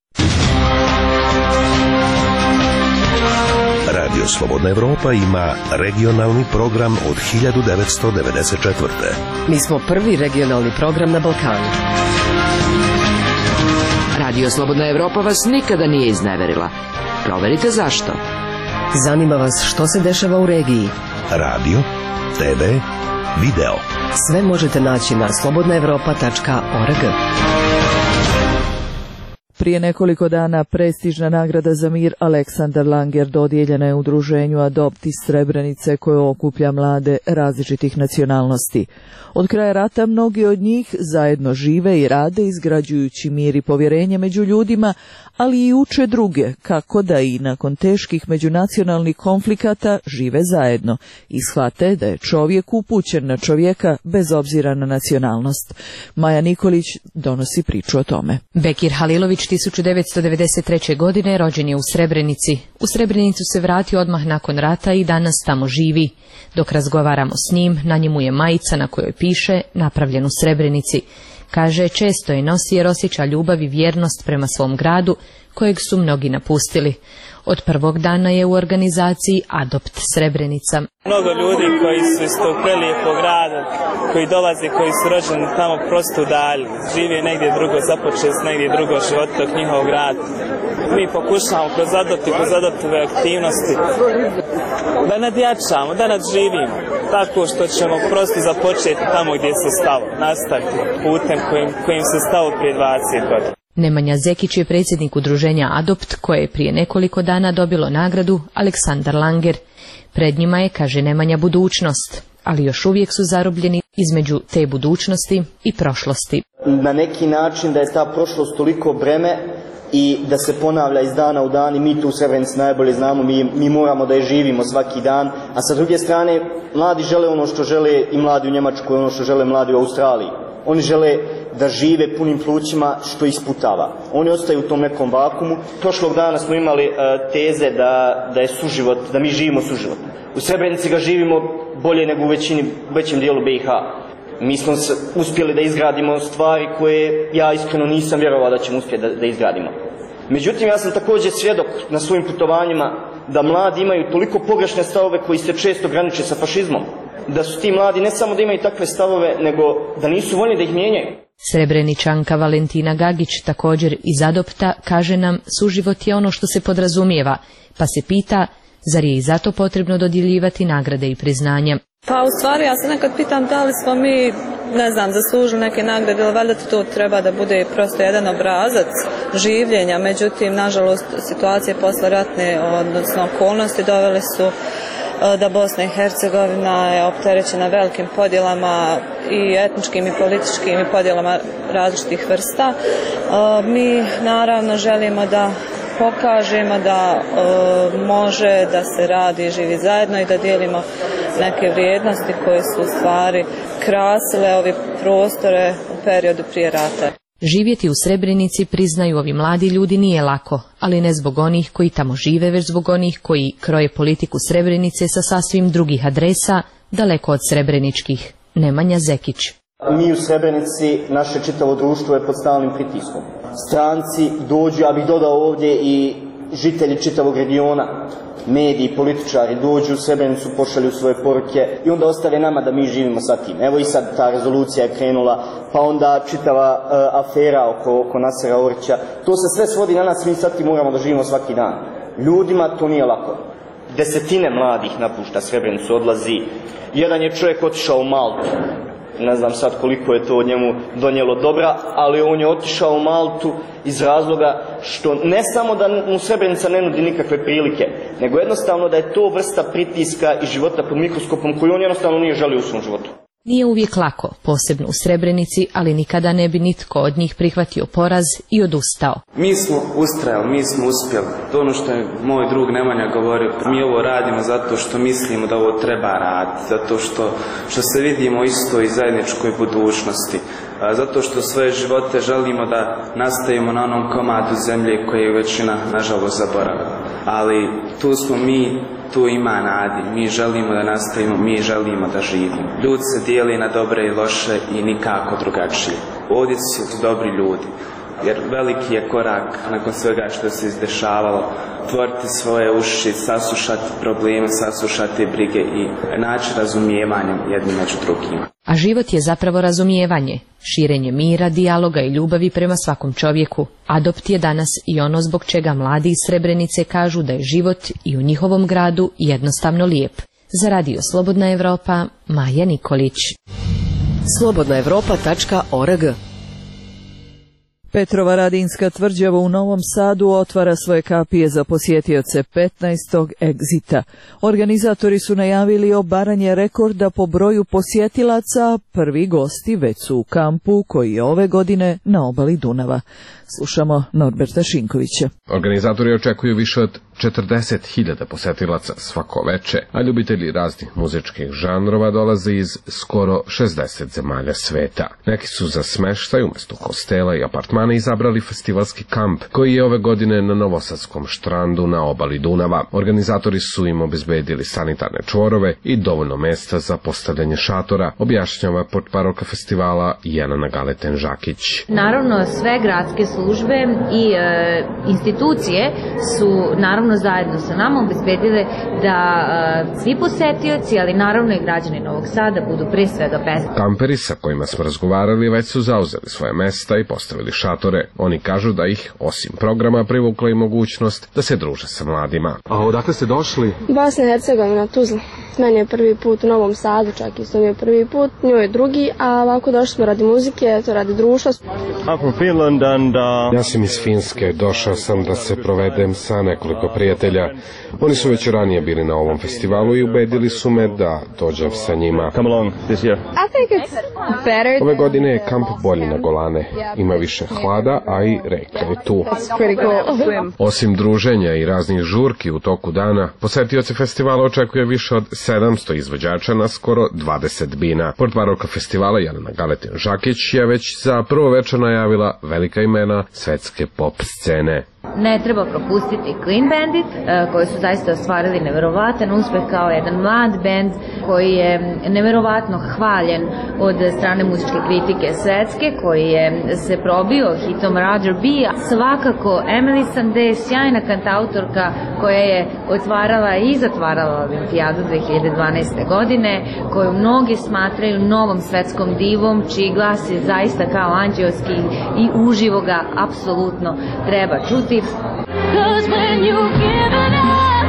Radio Slobodna Evropa ima regionalni program od hiljadu devetsto devedeset četvrte. Mi smo prvi regionalni program na Balkanu. Radio Slobodna Evropa vas nikada nije izneverila. Proverite zašto. Zanima vas što se dešava u regiji. Radio, te ve, video. Sve možete naći na slobodna evropa tačka org. Prije nekoliko dana prestižna nagrada za mir Aleksandar Langer dodijeljena je udruženju Adopt iz Srebrenice koje okuplja mlade različitih nacionalnosti. Od kraja rata mnogi od njih zajedno žive i rade izgrađujući mir i povjerenje među ljudima, ali i uče druge kako da i nakon teških međunacionalnih konflikata žive zajedno i shvate da je čovjek upućen na čovjeka bez obzira na nacionalnost. Maja Nikolić donosi priču o tome. Bekir Halilović tisuću devetsto devedeset treće. godine rođen je u Srebrenici. U Srebrenicu se vratio odmah nakon rata i danas tamo živi. Dok razgovaramo s njim, na njemu je majica na kojoj piše napravljen u Srebrenici. Kaže, često je nosi jer osjeća ljubav i vjernost prema svom gradu, kojeg su mnogi napustili. Od prvog dana je u organizaciji Adopt Srebrenica. Mnogo ljudi koji su iz tog prelijepog grada, koji dolaze, koji su rođeni tamo prosto udalji, žive negdje drugo, započeli s negdje drugo život tog njihovog grada. Mi pokušavamo kroz Adopt i kroz Adoptove aktivnosti da nadjačamo, da nadživimo, tako što ćemo prosto započeti tamo gdje se stalo, nastaviti putem kojim, kojim se stalo prije dvadeset godina. Nemanja Zekić je predsjednik udruženja Adopt koje je prije nekoliko dana dobilo nagradu Aleksandar Langer. Pred njima je, kaže Nemanja, budućnost, ali još uvijek su zarobljeni između te budućnosti i prošlosti. Na neki način da je ta prošlost toliko breme i da se ponavlja iz dana u dan i mi tu u Srebrenici najbolje znamo, mi, mi moramo da je živimo svaki dan, a sa druge strane mladi žele ono što žele i mladi u Njemačkoj, ono što žele mladi u Australiji. Oni žele da žive punim plućima što isputava. Oni ostaju u tom nekom vakumu. Prošlog dana smo imali uh, teze da, da je suživot, da mi živimo suživot. U Srebrenici ga živimo bolje nego u većini, većem dijelu B i H. Mi smo uspjeli da izgradimo stvari koje ja iskreno nisam vjerovao da ćemo uspjeti da, da izgradimo. Međutim, ja sam također svjedok na svojim putovanjima da mladi imaju toliko pogrešne stavove koji se često graniče sa fašizmom. Da su ti mladi ne samo da imaju takve stavove, nego da nisu voljni da ih mijenjaju. Srebreničanka Valentina Gagić, također iz Adopta, kaže nam suživot je ono što se podrazumijeva, pa se pita zar je i zato potrebno dodjeljivati nagrade i priznanja. Pa u stvari ja se nekad pitam da li smo mi, ne znam, zaslužili neke nagrade ili valjda to treba da bude prosto jedan obrazac življenja, međutim nažalost situacije posleratne, odnosno okolnosti dovele su da Bosna i Hercegovina je opterećena velikim podjelama i etničkim i političkim i podjelama različitih vrsta. Mi naravno želimo da pokažemo da može da se radi i živi zajedno i da dijelimo neke vrijednosti koje su u stvari krasile ove prostore u periodu prije rata. Živjeti u Srebrenici, priznaju ovi mladi ljudi, nije lako, ali ne zbog onih koji tamo žive, već zbog onih koji kroje politiku Srebrenice sa sasvim drugih adresa, daleko od srebreničkih. Nemanja Zekić. Mi u Srebrenici, naše čitavo društvo je pod stalnim pritiskom. Stranci dođu, ja bih dodao ovdje i žitelji čitavog regiona, mediji, političari dođu u Srebrenicu, pošalju svoje poruke i onda ostave nama da mi živimo sa tim. Evo i sad ta rezolucija je krenula, pa onda čitava uh, afera oko, oko Nasera Orića. To se sve svodi na nas, mi sad ti moramo da živimo svaki dan. Ljudima to nije lako. Desetine mladih napušta Srebrenicu, odlazi. Jedan je čovjek otišao u Maltu. Ne znam sad koliko je to od njemu donijelo dobra, ali on je otišao u Maltu iz razloga što ne samo da mu Srebrenica ne nudi nikakve prilike, nego jednostavno da je to vrsta pritiska i života pod mikroskopom koju on jednostavno nije želio u svom životu. Nije uvijek lako, posebno u Srebrenici, ali nikada ne bi nitko od njih prihvatio poraz i odustao. Mi smo ustrajali, mi smo uspjeli. To ono što je moj drug Nemanja govorio, mi ovo radimo zato što mislimo da ovo treba raditi, zato što, što se vidimo isto i zajedničkoj budućnosti, zato što svoje živote želimo da nastavimo na onom komadu zemlje koje je većina nažalost zaboravila. Ali tu smo mi, tu ima nadi, mi želimo da nastavimo, mi želimo da živimo. Ljudi se dijeli na dobre i loše i nikako drugačije. Ovdje su dobri ljudi, jer veliki je korak nakon svega što se izdešavalo, otvoriti svoje uši, saslušati probleme, saslušati brige i naći razumijevanje jedni među drugima. A život je zapravo razumijevanje, širenje mira, dijaloga i ljubavi prema svakom čovjeku. Adopt je danas i ono zbog čega mladi iz Srebrenice kažu da je život i u njihovom gradu jednostavno lijep. Za radio Slobodna Evropa, Maja Nikolić. slobodna evropa tačka org Petrova Radinska tvrđava u Novom Sadu otvara svoje kapije za posjetioce petnaestog egzita. Organizatori su najavili obaranje rekorda po broju posjetilaca, prvi gosti već su u kampu koji je ove godine na obali Dunava. Slušamo Norberta Šinkovića. Organizatori očekuju više od četrdeset hiljada posetilaca svako veče, a ljubitelji raznih muzičkih žanrova dolaze iz skoro šezdeset zemalja sveta. Neki su za smeštaj umjesto hostela i apartmana izabrali festivalski kamp, koji je ove godine na Novosadskom štrandu na obali Dunava. Organizatori su im obezbedili sanitarne čvorove i dovoljno mesta za postavljanje šatora, objašnjava portparolka festivala Jelena Galeten-Žakić. Naravno, sve gradske službe i e, institucije su naravno zajedno sa nama obezbedile da e, svi posetioci, ali naravno i građani Novog Sada budu pre svega bezbedni. Kamperi sa kojima smo razgovarali već su zauzeli svoje mesta i postavili šatore. Oni kažu da ih, osim programa, privukla i mogućnost da se druže sa mladima. A odakle ste došli? Bosna i Hercegovina, Tuzla. Meni je prvi put u Novom Sadu, čak isto mi je prvi put, njoj je drugi, a ovako došli smo radi muzike, to radi društva. I'm from Finland and, uh... Ja sam iz Finske, došao sam da se provedem sa nekoliko prijatelja. Oni su već ranije bili na ovom festivalu i ubedili su me da dođem sa njima. Come along this year. I think it's better. Ove godine je kamp bolji na Golane. Ima više hlada, a i reka je tu. Cool. Osim druženja i raznih žurki u toku dana, posetioci festivala očekuje više od sedamsto izvođača na skoro dvadeset bina. Portparolka festivala Jelena Galeten-Žakić je već za prvo večer najavila velika imena svetske pop scene. Ne treba propustiti Clean Bandit, koji su zaista ostvarili neverovatan uspeh kao jedan mlad bend koji je neverovatno hvaljen od strane muzičke kritike svetske, koji je se probio hitom Roger B. Svakako Emily Sandé, sjajna kantautorka koja je otvarala i zatvarala Olimpijadu dve hiljade dvanaeste. godine, koju mnogi smatraju novom svetskom divom, čiji glas je zaista kao anđeoski i uživo ga apsolutno treba čuti. Cause when you give it up,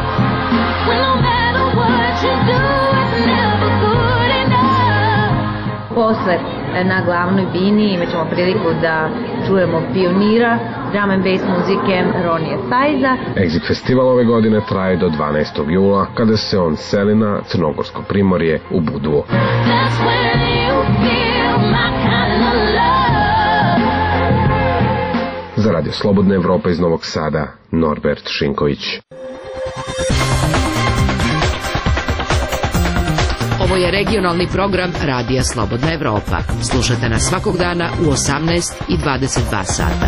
when no matter what you do, it's never good enough. Posle na glavnoj bini imat ćemo priliku da čujemo pionira drum and bass muzike Ronija Sajza. Exit festival ove godine traje do dvanaestog jula, kada se on seli na Crnogorsko primorje u Budvu. That's when you feel my kind of love. Za Radio Slobodna Evropa iz Novog Sada, Norbert Šinković. Ovo je regionalni program Radija Slobodna Evropa. Slušate nas svakog dana u osamnaest i dvadeset dva sata.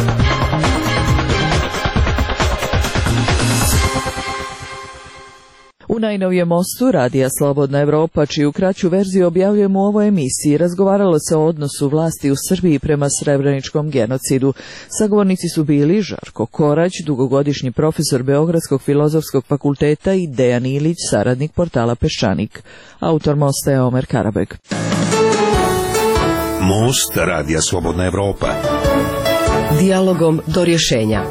U najnovijem mostu Radija Slobodna Evropa, čiju kraću verziju objavljujemo u ovoj emisiji, razgovaralo se o odnosu vlasti u Srbiji prema srebreničkom genocidu. Sagovornici su bili Žarko Korać, dugogodišnji profesor Beogradskog filozofskog fakulteta, i Dejan Ilić, saradnik portala Peščanik. Autor mosta je Omer Karabeg. Most Radija Slobodna Evropa. Dijalogom do rješenja.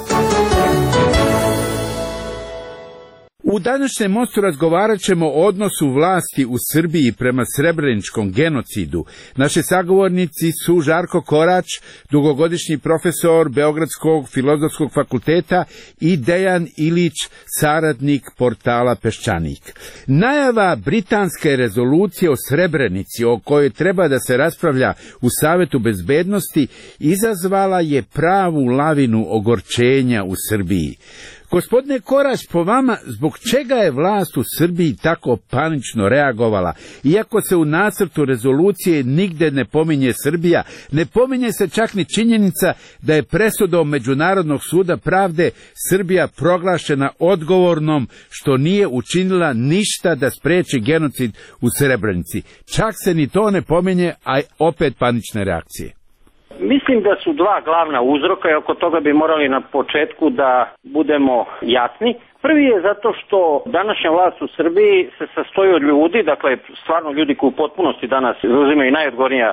U današnjem mostu razgovarat ćemo o odnosu vlasti u Srbiji prema srebreničkom genocidu. Naši sagovornici su Žarko Korać, dugogodišnji profesor Beogradskog filozofskog fakulteta, i Dejan Ilić, saradnik portala Peščanik. Najava britanske rezolucije o Srebrenici, o kojoj treba da se raspravlja u Savetu bezbednosti, izazvala je pravu lavinu ogorčenja u Srbiji. Gospodine Korać, po vama, zbog čega je vlast u Srbiji tako panično reagovala? Iako se u nacrtu rezolucije nigde ne pominje Srbija, ne pominje se čak ni činjenica da je presudom Međunarodnog suda pravde Srbija proglašena odgovornom što nije učinila ništa da spreči genocid u Srebrenici. Čak se ni to ne pominje, a opet panične reakcije. Mislim da su dva glavna uzroka i oko toga bi morali na početku da budemo jasni. Prvi je zato što današnja vlast u Srbiji se sastoji od ljudi, dakle stvarno ljudi koji u potpunosti danas zauzimaju najodgovornija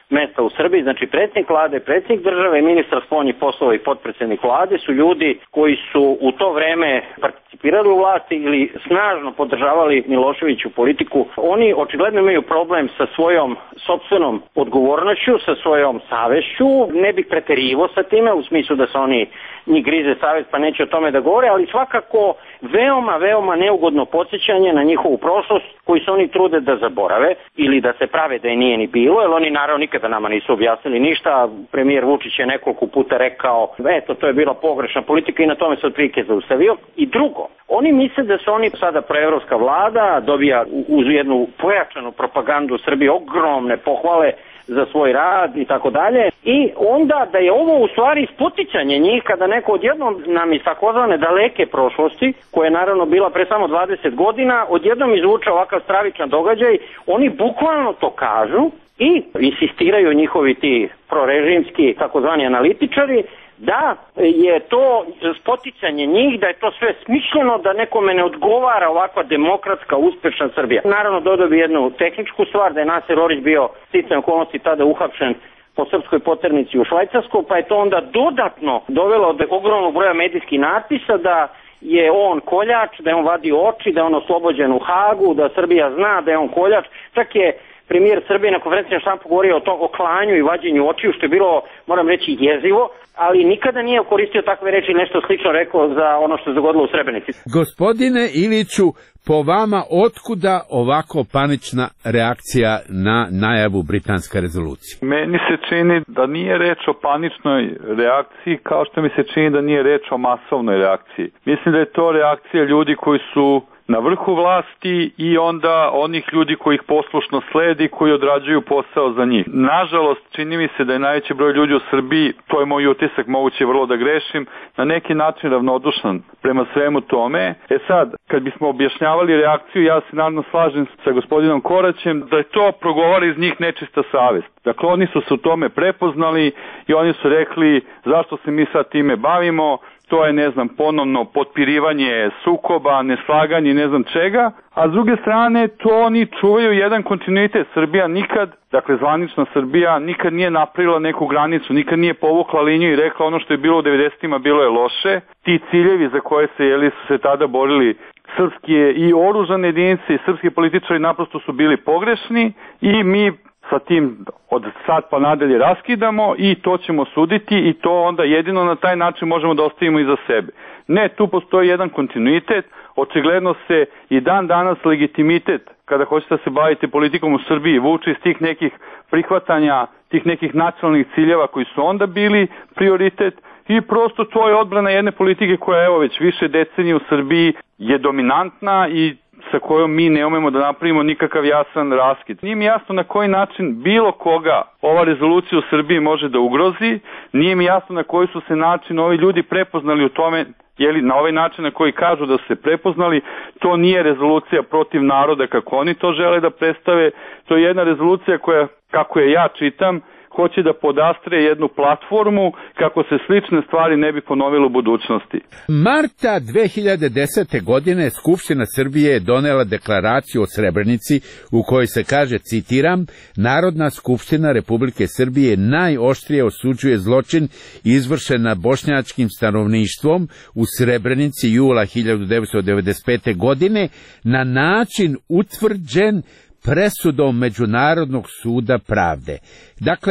mesta u Srbiji, znači predsjednik vlade, predsjednik države, ministar spoljnih poslova i potpredsjednik vlade su ljudi koji su u to vreme participirali u vlasti ili snažno podržavali Miloševiću politiku. Oni očigledno imaju problem sa svojom sopstvenom odgovornošću, sa svojom savešću. Ne bih preterivao sa time u smislu da se oni njih grize savest pa neće o tome da govore, ali svakako veoma, veoma neugodno podsjećanje na njihovu prošlost koju se oni trude da zaborave ili da se prave da je nije ni bilo, jer oni naravno nikada nama nisu objasnili ništa. Premijer Vučić je nekoliko puta rekao, eto, to je bila pogrešna politika i na tome se otprilike zaustavio. I drugo, oni misle da su oni sada proevropska vlada, dobija uz jednu pojačanu propagandu u Srbiji ogromne pohvale za svoj rad i tako dalje. I onda da je ovo u stvari spoticanje njih kada neko odjednom nam iz takozvane daleke prošlosti, koja je naravno bila pre samo dvadeset godina, odjednom izvuče ovakav stravičan događaj, oni bukvalno to kažu i insistiraju njihovi ti prorežimski takozvani analitičari da je to spoticanje njih, da je to sve smišljeno, da nekome ne odgovara ovakva demokratska, uspešna Srbija. Naravno, dodao bi jednu tehničku stvar, da je Naser Orić bio sticajem okolnosti tada uhapšen po srpskoj poternici u Švajcarsku, pa je to onda dodatno dovelo do ogromnog broja medijskih natpisa da je on koljač, da je on vadio oči, da je on oslobođen u Hagu, da Srbija zna da je on koljač. Čak je premijer Srbije na konferenciji štampu govorio o tom o klanju i vađenju očiju, što je bilo, moram reći, jezivo, ali nikada nije koristio takve reči, nešto slično rekao za ono što se dogodilo u Srebrenici. Gospodine Iliću, po vama otkuda ovako panična reakcija na najavu britanske rezolucije? Meni se čini da nije reč o paničnoj reakciji, kao što mi se čini da nije reč o masovnoj reakciji. Mislim da je to reakcija ljudi koji su na vrhu vlasti i onda onih ljudi koji ih poslušno sledi, koji odrađuju posao za njih. Nažalost, čini mi se da je najveći broj ljudi u Srbiji, to je moj utisak, moguće vrlo da grešim, na neki način ravnodušan prema svemu tome. E sad, kad bismo objašnjavali reakciju, ja se naravno slažem sa gospodinom Koraćem da je to progovara iz njih nečista savest. Dakle, oni su se u tome prepoznali i oni su rekli zašto se mi sad time bavimo, to je, ne znam, ponovno potpirivanje sukoba, neslaganje, ne znam čega, a s druge strane to oni čuvaju jedan kontinuitet. Srbija nikad, dakle zvanična Srbija, nikad nije napravila neku granicu, nikad nije povukla liniju i rekla ono što je bilo u devedesetima bilo je loše. Ti ciljevi za koje se, jeli, su se tada borili srpske i oružane jedinice i srpski političari naprosto su bili pogrešni i mi sa tim od sad pa nadalje raskidamo i to ćemo suditi i to onda jedino na taj način možemo da ostavimo iza sebe. Ne, tu postoji jedan kontinuitet, očigledno se i dan danas legitimitet kada hoćete da se bavite politikom u Srbiji vuče iz tih nekih prihvatanja, tih nekih nacionalnih ciljeva koji su onda bili prioritet i prosto to je odbrana jedne politike koja evo već više decenije u Srbiji je dominantna i sa kojom mi ne umemo da napravimo nikakav jasan raskid. Nije mi jasno na koji način bilo koga ova rezolucija u Srbiji može da ugrozi, nije mi jasno na koji su se način ovi ljudi prepoznali u tome, jeli na ovaj način na koji kažu da su se prepoznali, to nije rezolucija protiv naroda kako oni to žele da predstave, to je jedna rezolucija koja, kako je ja čitam, hoće da podastre jednu platformu kako se slične stvari ne bi ponovile u budućnosti. Marta dve hiljade desete. godine Skupština Srbije je donela deklaraciju o Srebrenici u kojoj se kaže, citiram, Narodna skupština Republike Srbije najoštrije osuđuje zločin izvršen nad bošnjačkim stanovništvom u Srebrenici jula hiljadu devetsto devedeset pete. godine na način utvrđen presudom Međunarodnog suda pravde. Dakle,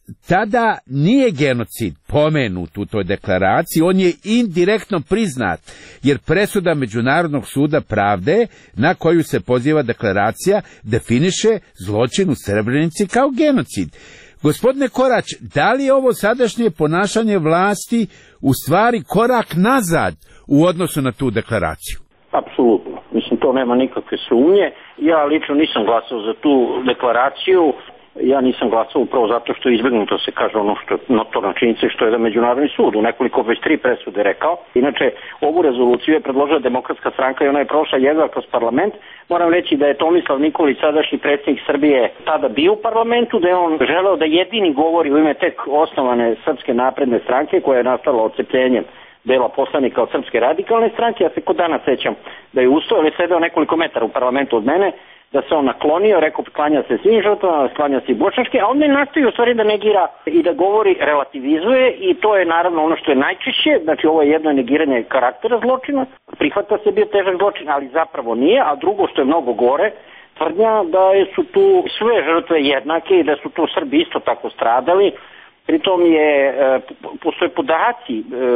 tada nije genocid pomenut u toj deklaraciji, on je indirektno priznat, jer presuda Međunarodnog suda pravde, na koju se poziva deklaracija, definiše zločin u Srebrenici kao genocid. Gospodine Korać, da li je ovo sadašnje ponašanje vlasti u stvari korak nazad u odnosu na tu deklaraciju? Apsolutno. Mislim, to nema nikakve sumnje. Ja lično nisam glasao za tu deklaraciju. Ja nisam glasao upravo zato što je izbjegnuto se kaže ono što je notorna činjenica što je da Međunarodni sud u nekoliko već tri presude rekao. Inače, ovu rezoluciju je predložila Demokratska stranka i ona je prošla jedva kroz parlament. Moram reći da je Tomislav Nikolić, sadašnji predsjednik Srbije, tada bio u parlamentu, da je on želeo da jedini govori u ime tek osnovane Srpske napredne stranke koja je nastala odcepljenjem dela poslanika od Srpske radikalne stranke. Ja se kod danas sećam da je ustao, ali sedeo nekoliko metara u parlamentu od mene, da se on naklonio, rekao klanja se svim žrtvama, klanja se i bošnjačke, a onda je nastoji u stvari da negira i da govori, relativizuje i to je naravno ono što je najčešće, znači ovo je jedno negiranje karaktera zločina, prihvata se bio težak zločin, ali zapravo nije, a drugo što je mnogo gore, tvrdnja da su tu sve žrtve jednake i da su tu Srbi isto tako stradali. Pritom je, postoje podaci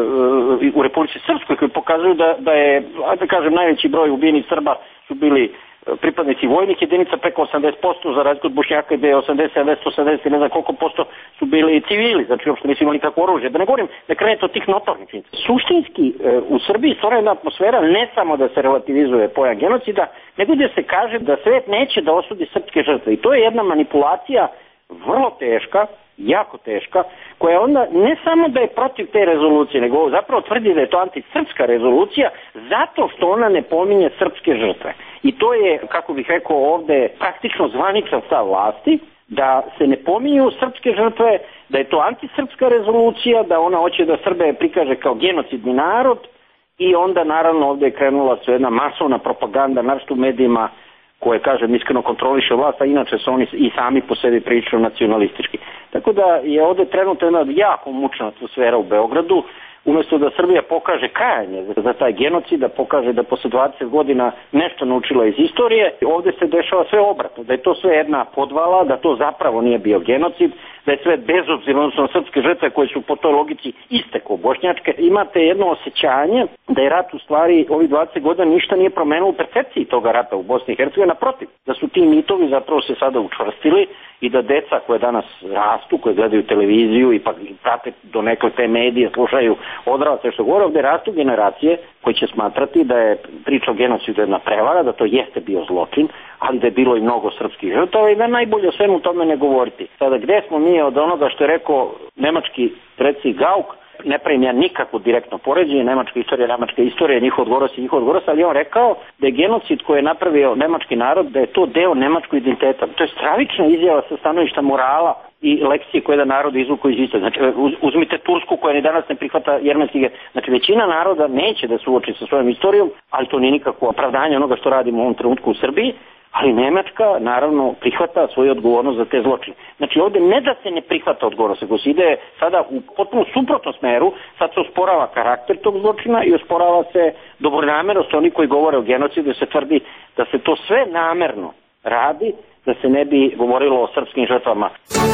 u Republici Srpskoj koji pokazuju da, da je, da kažem, najveći broj ubijenih Srba su bili pripadnici vojnih jedinica, preko osamdeset posto, za razliku od Bošnjaka gde je osamdeset, sedamdeset, osamdeset, ne znam koliko posto su bili civili, znači uopšte nisu imali kakvo oružje. Da ne govorim da krenete od tih notornih činjenica. Suštinski u Srbiji stvara jedna atmosfera ne samo da se relativizuje pojam genocida, nego da se kaže da svet neće da osudi srpske žrtve. I to je jedna manipulacija vrlo teška, jako teška, koja onda ne samo da je protiv te rezolucije, nego zapravo tvrdi da je to antisrpska rezolucija zato što ona ne pominje srpske žrtve. I to je, kako bih rekao ovde, praktično zvaničan stav vlasti, da se ne pominju srpske žrtve, da je to antisrpska rezolucija, da ona hoće da Srbe prikaže kao genocidni narod i onda naravno ovde je krenula sve jedna masovna propaganda, naročito u medijima koje, kažem, iskreno kontroliše vlast, a inače su oni i sami po sebi prilično nacionalistički. Tako da je ovde trenutno jedna jako mučna atmosfera u Beogradu, umjesto da Srbija pokaže kajanje za taj genocid, da pokaže da posle dvadeset godina nešto naučila iz istorije, ovde se dešava sve obratno, da je to sve jedna podvala, da to zapravo nije bio genocid, da je sve bezobzirno, odnosno srpske žrtve koje su po toj logici iste kao bošnjačke. Imate jedno osjećanje da je rat u stvari ovih dvadeset godina ništa nije promenilo u percepciji toga rata u Bosni i Hercegovini, naprotiv, da su ti mitovi zapravo se sada učvrstili i da deca koje danas rastu, koje gledaju televiziju i pa prate donekle te medije, slušaju odrasle što govore, ovde rastu generacije koji će smatrati da je priča o genocidu jedna prevara, da to jeste bio zločin, ali da je bilo i mnogo srpskih žrtava i da najbolje o svemu tome ne govoriti. Sada gde smo mi od onoga što je rekao nemački predsjednik Gauk, ne pravim ja nikakvo direktno poređenje, nemačka istorija, nemačka istorija, njihov odgovoros i njihov odgovoros, ali on rekao da je genocid koji je napravio nemački narod, da je to deo nemačkog identiteta. To je stravična izjava sa stanovišta morala i lekcije koje da narod izvuku iz istorije. Znači, uzmite Tursku koja ni danas ne prihvata jermenski. Znači, većina naroda neće da se uoči sa svojom istorijom, ali to nije nikakvo opravdanje onoga što radimo u ovom trenutku u Srbiji, ali Nemačka, naravno, prihvata svoju odgovornost za te zločine. Znači, ovde ne da se ne prihvata odgovornost, nego se ide sada u potpuno suprotnom smeru, sad se osporava karakter tog zločina i osporava se dobronamernost oni koji govore o genocidu, da se tvrdi da se to sve namerno radi, da se ne bi govorilo o srpskim žrtvama.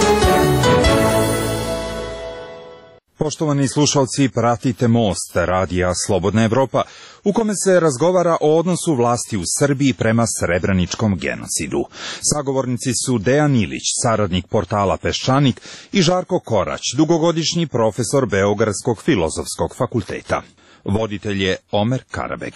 Poštovani slušalci, pratite Most, radija Slobodna Evropa, u kome se razgovara o odnosu vlasti u Srbiji prema srebreničkom genocidu. Sagovornici su Dejan Ilić, saradnik portala Peščanik, i Žarko Korać, dugogodišnji profesor Beogradskog filozofskog fakulteta. Voditelj je Omer Karabek.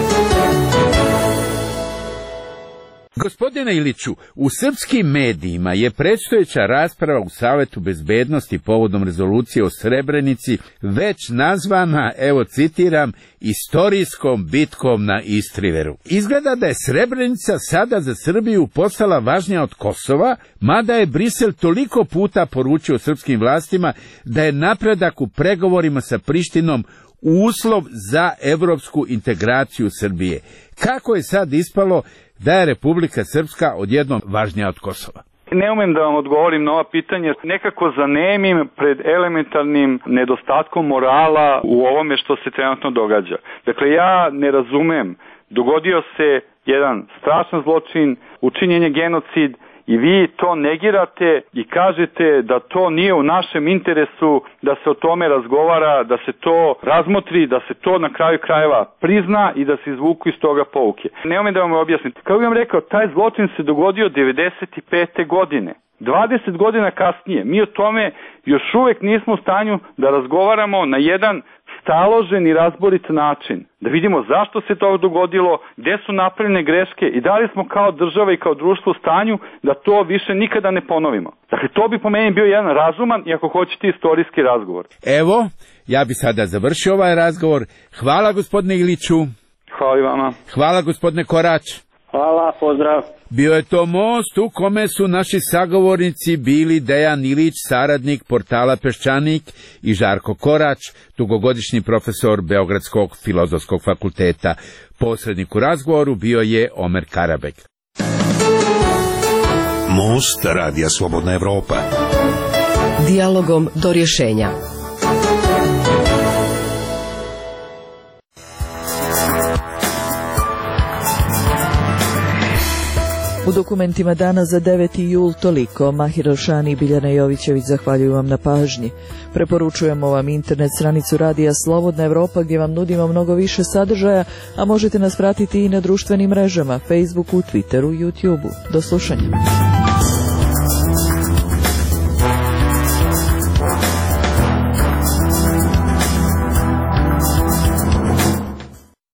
Gospodine Iliću, u srpskim medijima je predstojeća rasprava u Savetu bezbednosti povodom rezolucije o Srebrenici već nazvana, evo citiram, istorijskom bitkom na Istriveru. Izgleda da je Srebrenica sada za Srbiju postala važnija od Kosova, mada je Brisel toliko puta poručio srpskim vlastima da je napredak u pregovorima sa Prištinom uslov za evropsku integraciju Srbije. Kako je sad ispalo da je Republika Srpska odjednom važnija od Kosova? Ne umem da vam odgovorim na ova pitanja, nekako zanemim pred elementarnim nedostatkom morala u ovome što se trenutno događa. Dakle, ja ne razumem, dogodio se jedan strašan zločin, učinjen je genocid, i vi to negirate i kažete da to nije u našem interesu, da se o tome razgovara, da se to razmotri, da se to na kraju krajeva prizna i da se izvuku iz toga pouke. Ne umem da vam objasnim. Kako bih vam rekao, taj zločin se dogodio devedeset pete godine. dvadeset godina kasnije. Mi o tome još uvek nismo u stanju da razgovaramo na jedan staložen i razborit način. Da vidimo zašto se to dogodilo, gde su napravljene greške i da li smo kao država i kao društvo u stanju da to više nikada ne ponovimo. Dakle, to bi po meni bio jedan razuman i ako hoćete istorijski razgovor. Evo, ja bi sada završio ovaj razgovor. Hvala gospodine Iliću. Hvala i vama. Hvala gospodine Korać. Hvala, pozdrav. Bio je to Most u kome su naši sagovornici bili Dejan Ilić, saradnik portala Peščanik, i Žarko Korać, dugogodišnji profesor Beogradskog filozofskog fakulteta. Posrednik u razgovoru bio je Omer Karabek. Most Radija Slobodna Evropa. Dijalogom do rješenja. U dokumentima dana za deveti jul toliko. Mahir El-Šani i Biljana Jovićević zahvaljuju vam na pažnji. Preporučujemo vam internet stranicu Radija Slobodna Evropa gdje vam nudimo mnogo više sadržaja, a možete nas pratiti i na društvenim mrežama, Facebooku, Twitteru, YouTubeu. Do slušanja.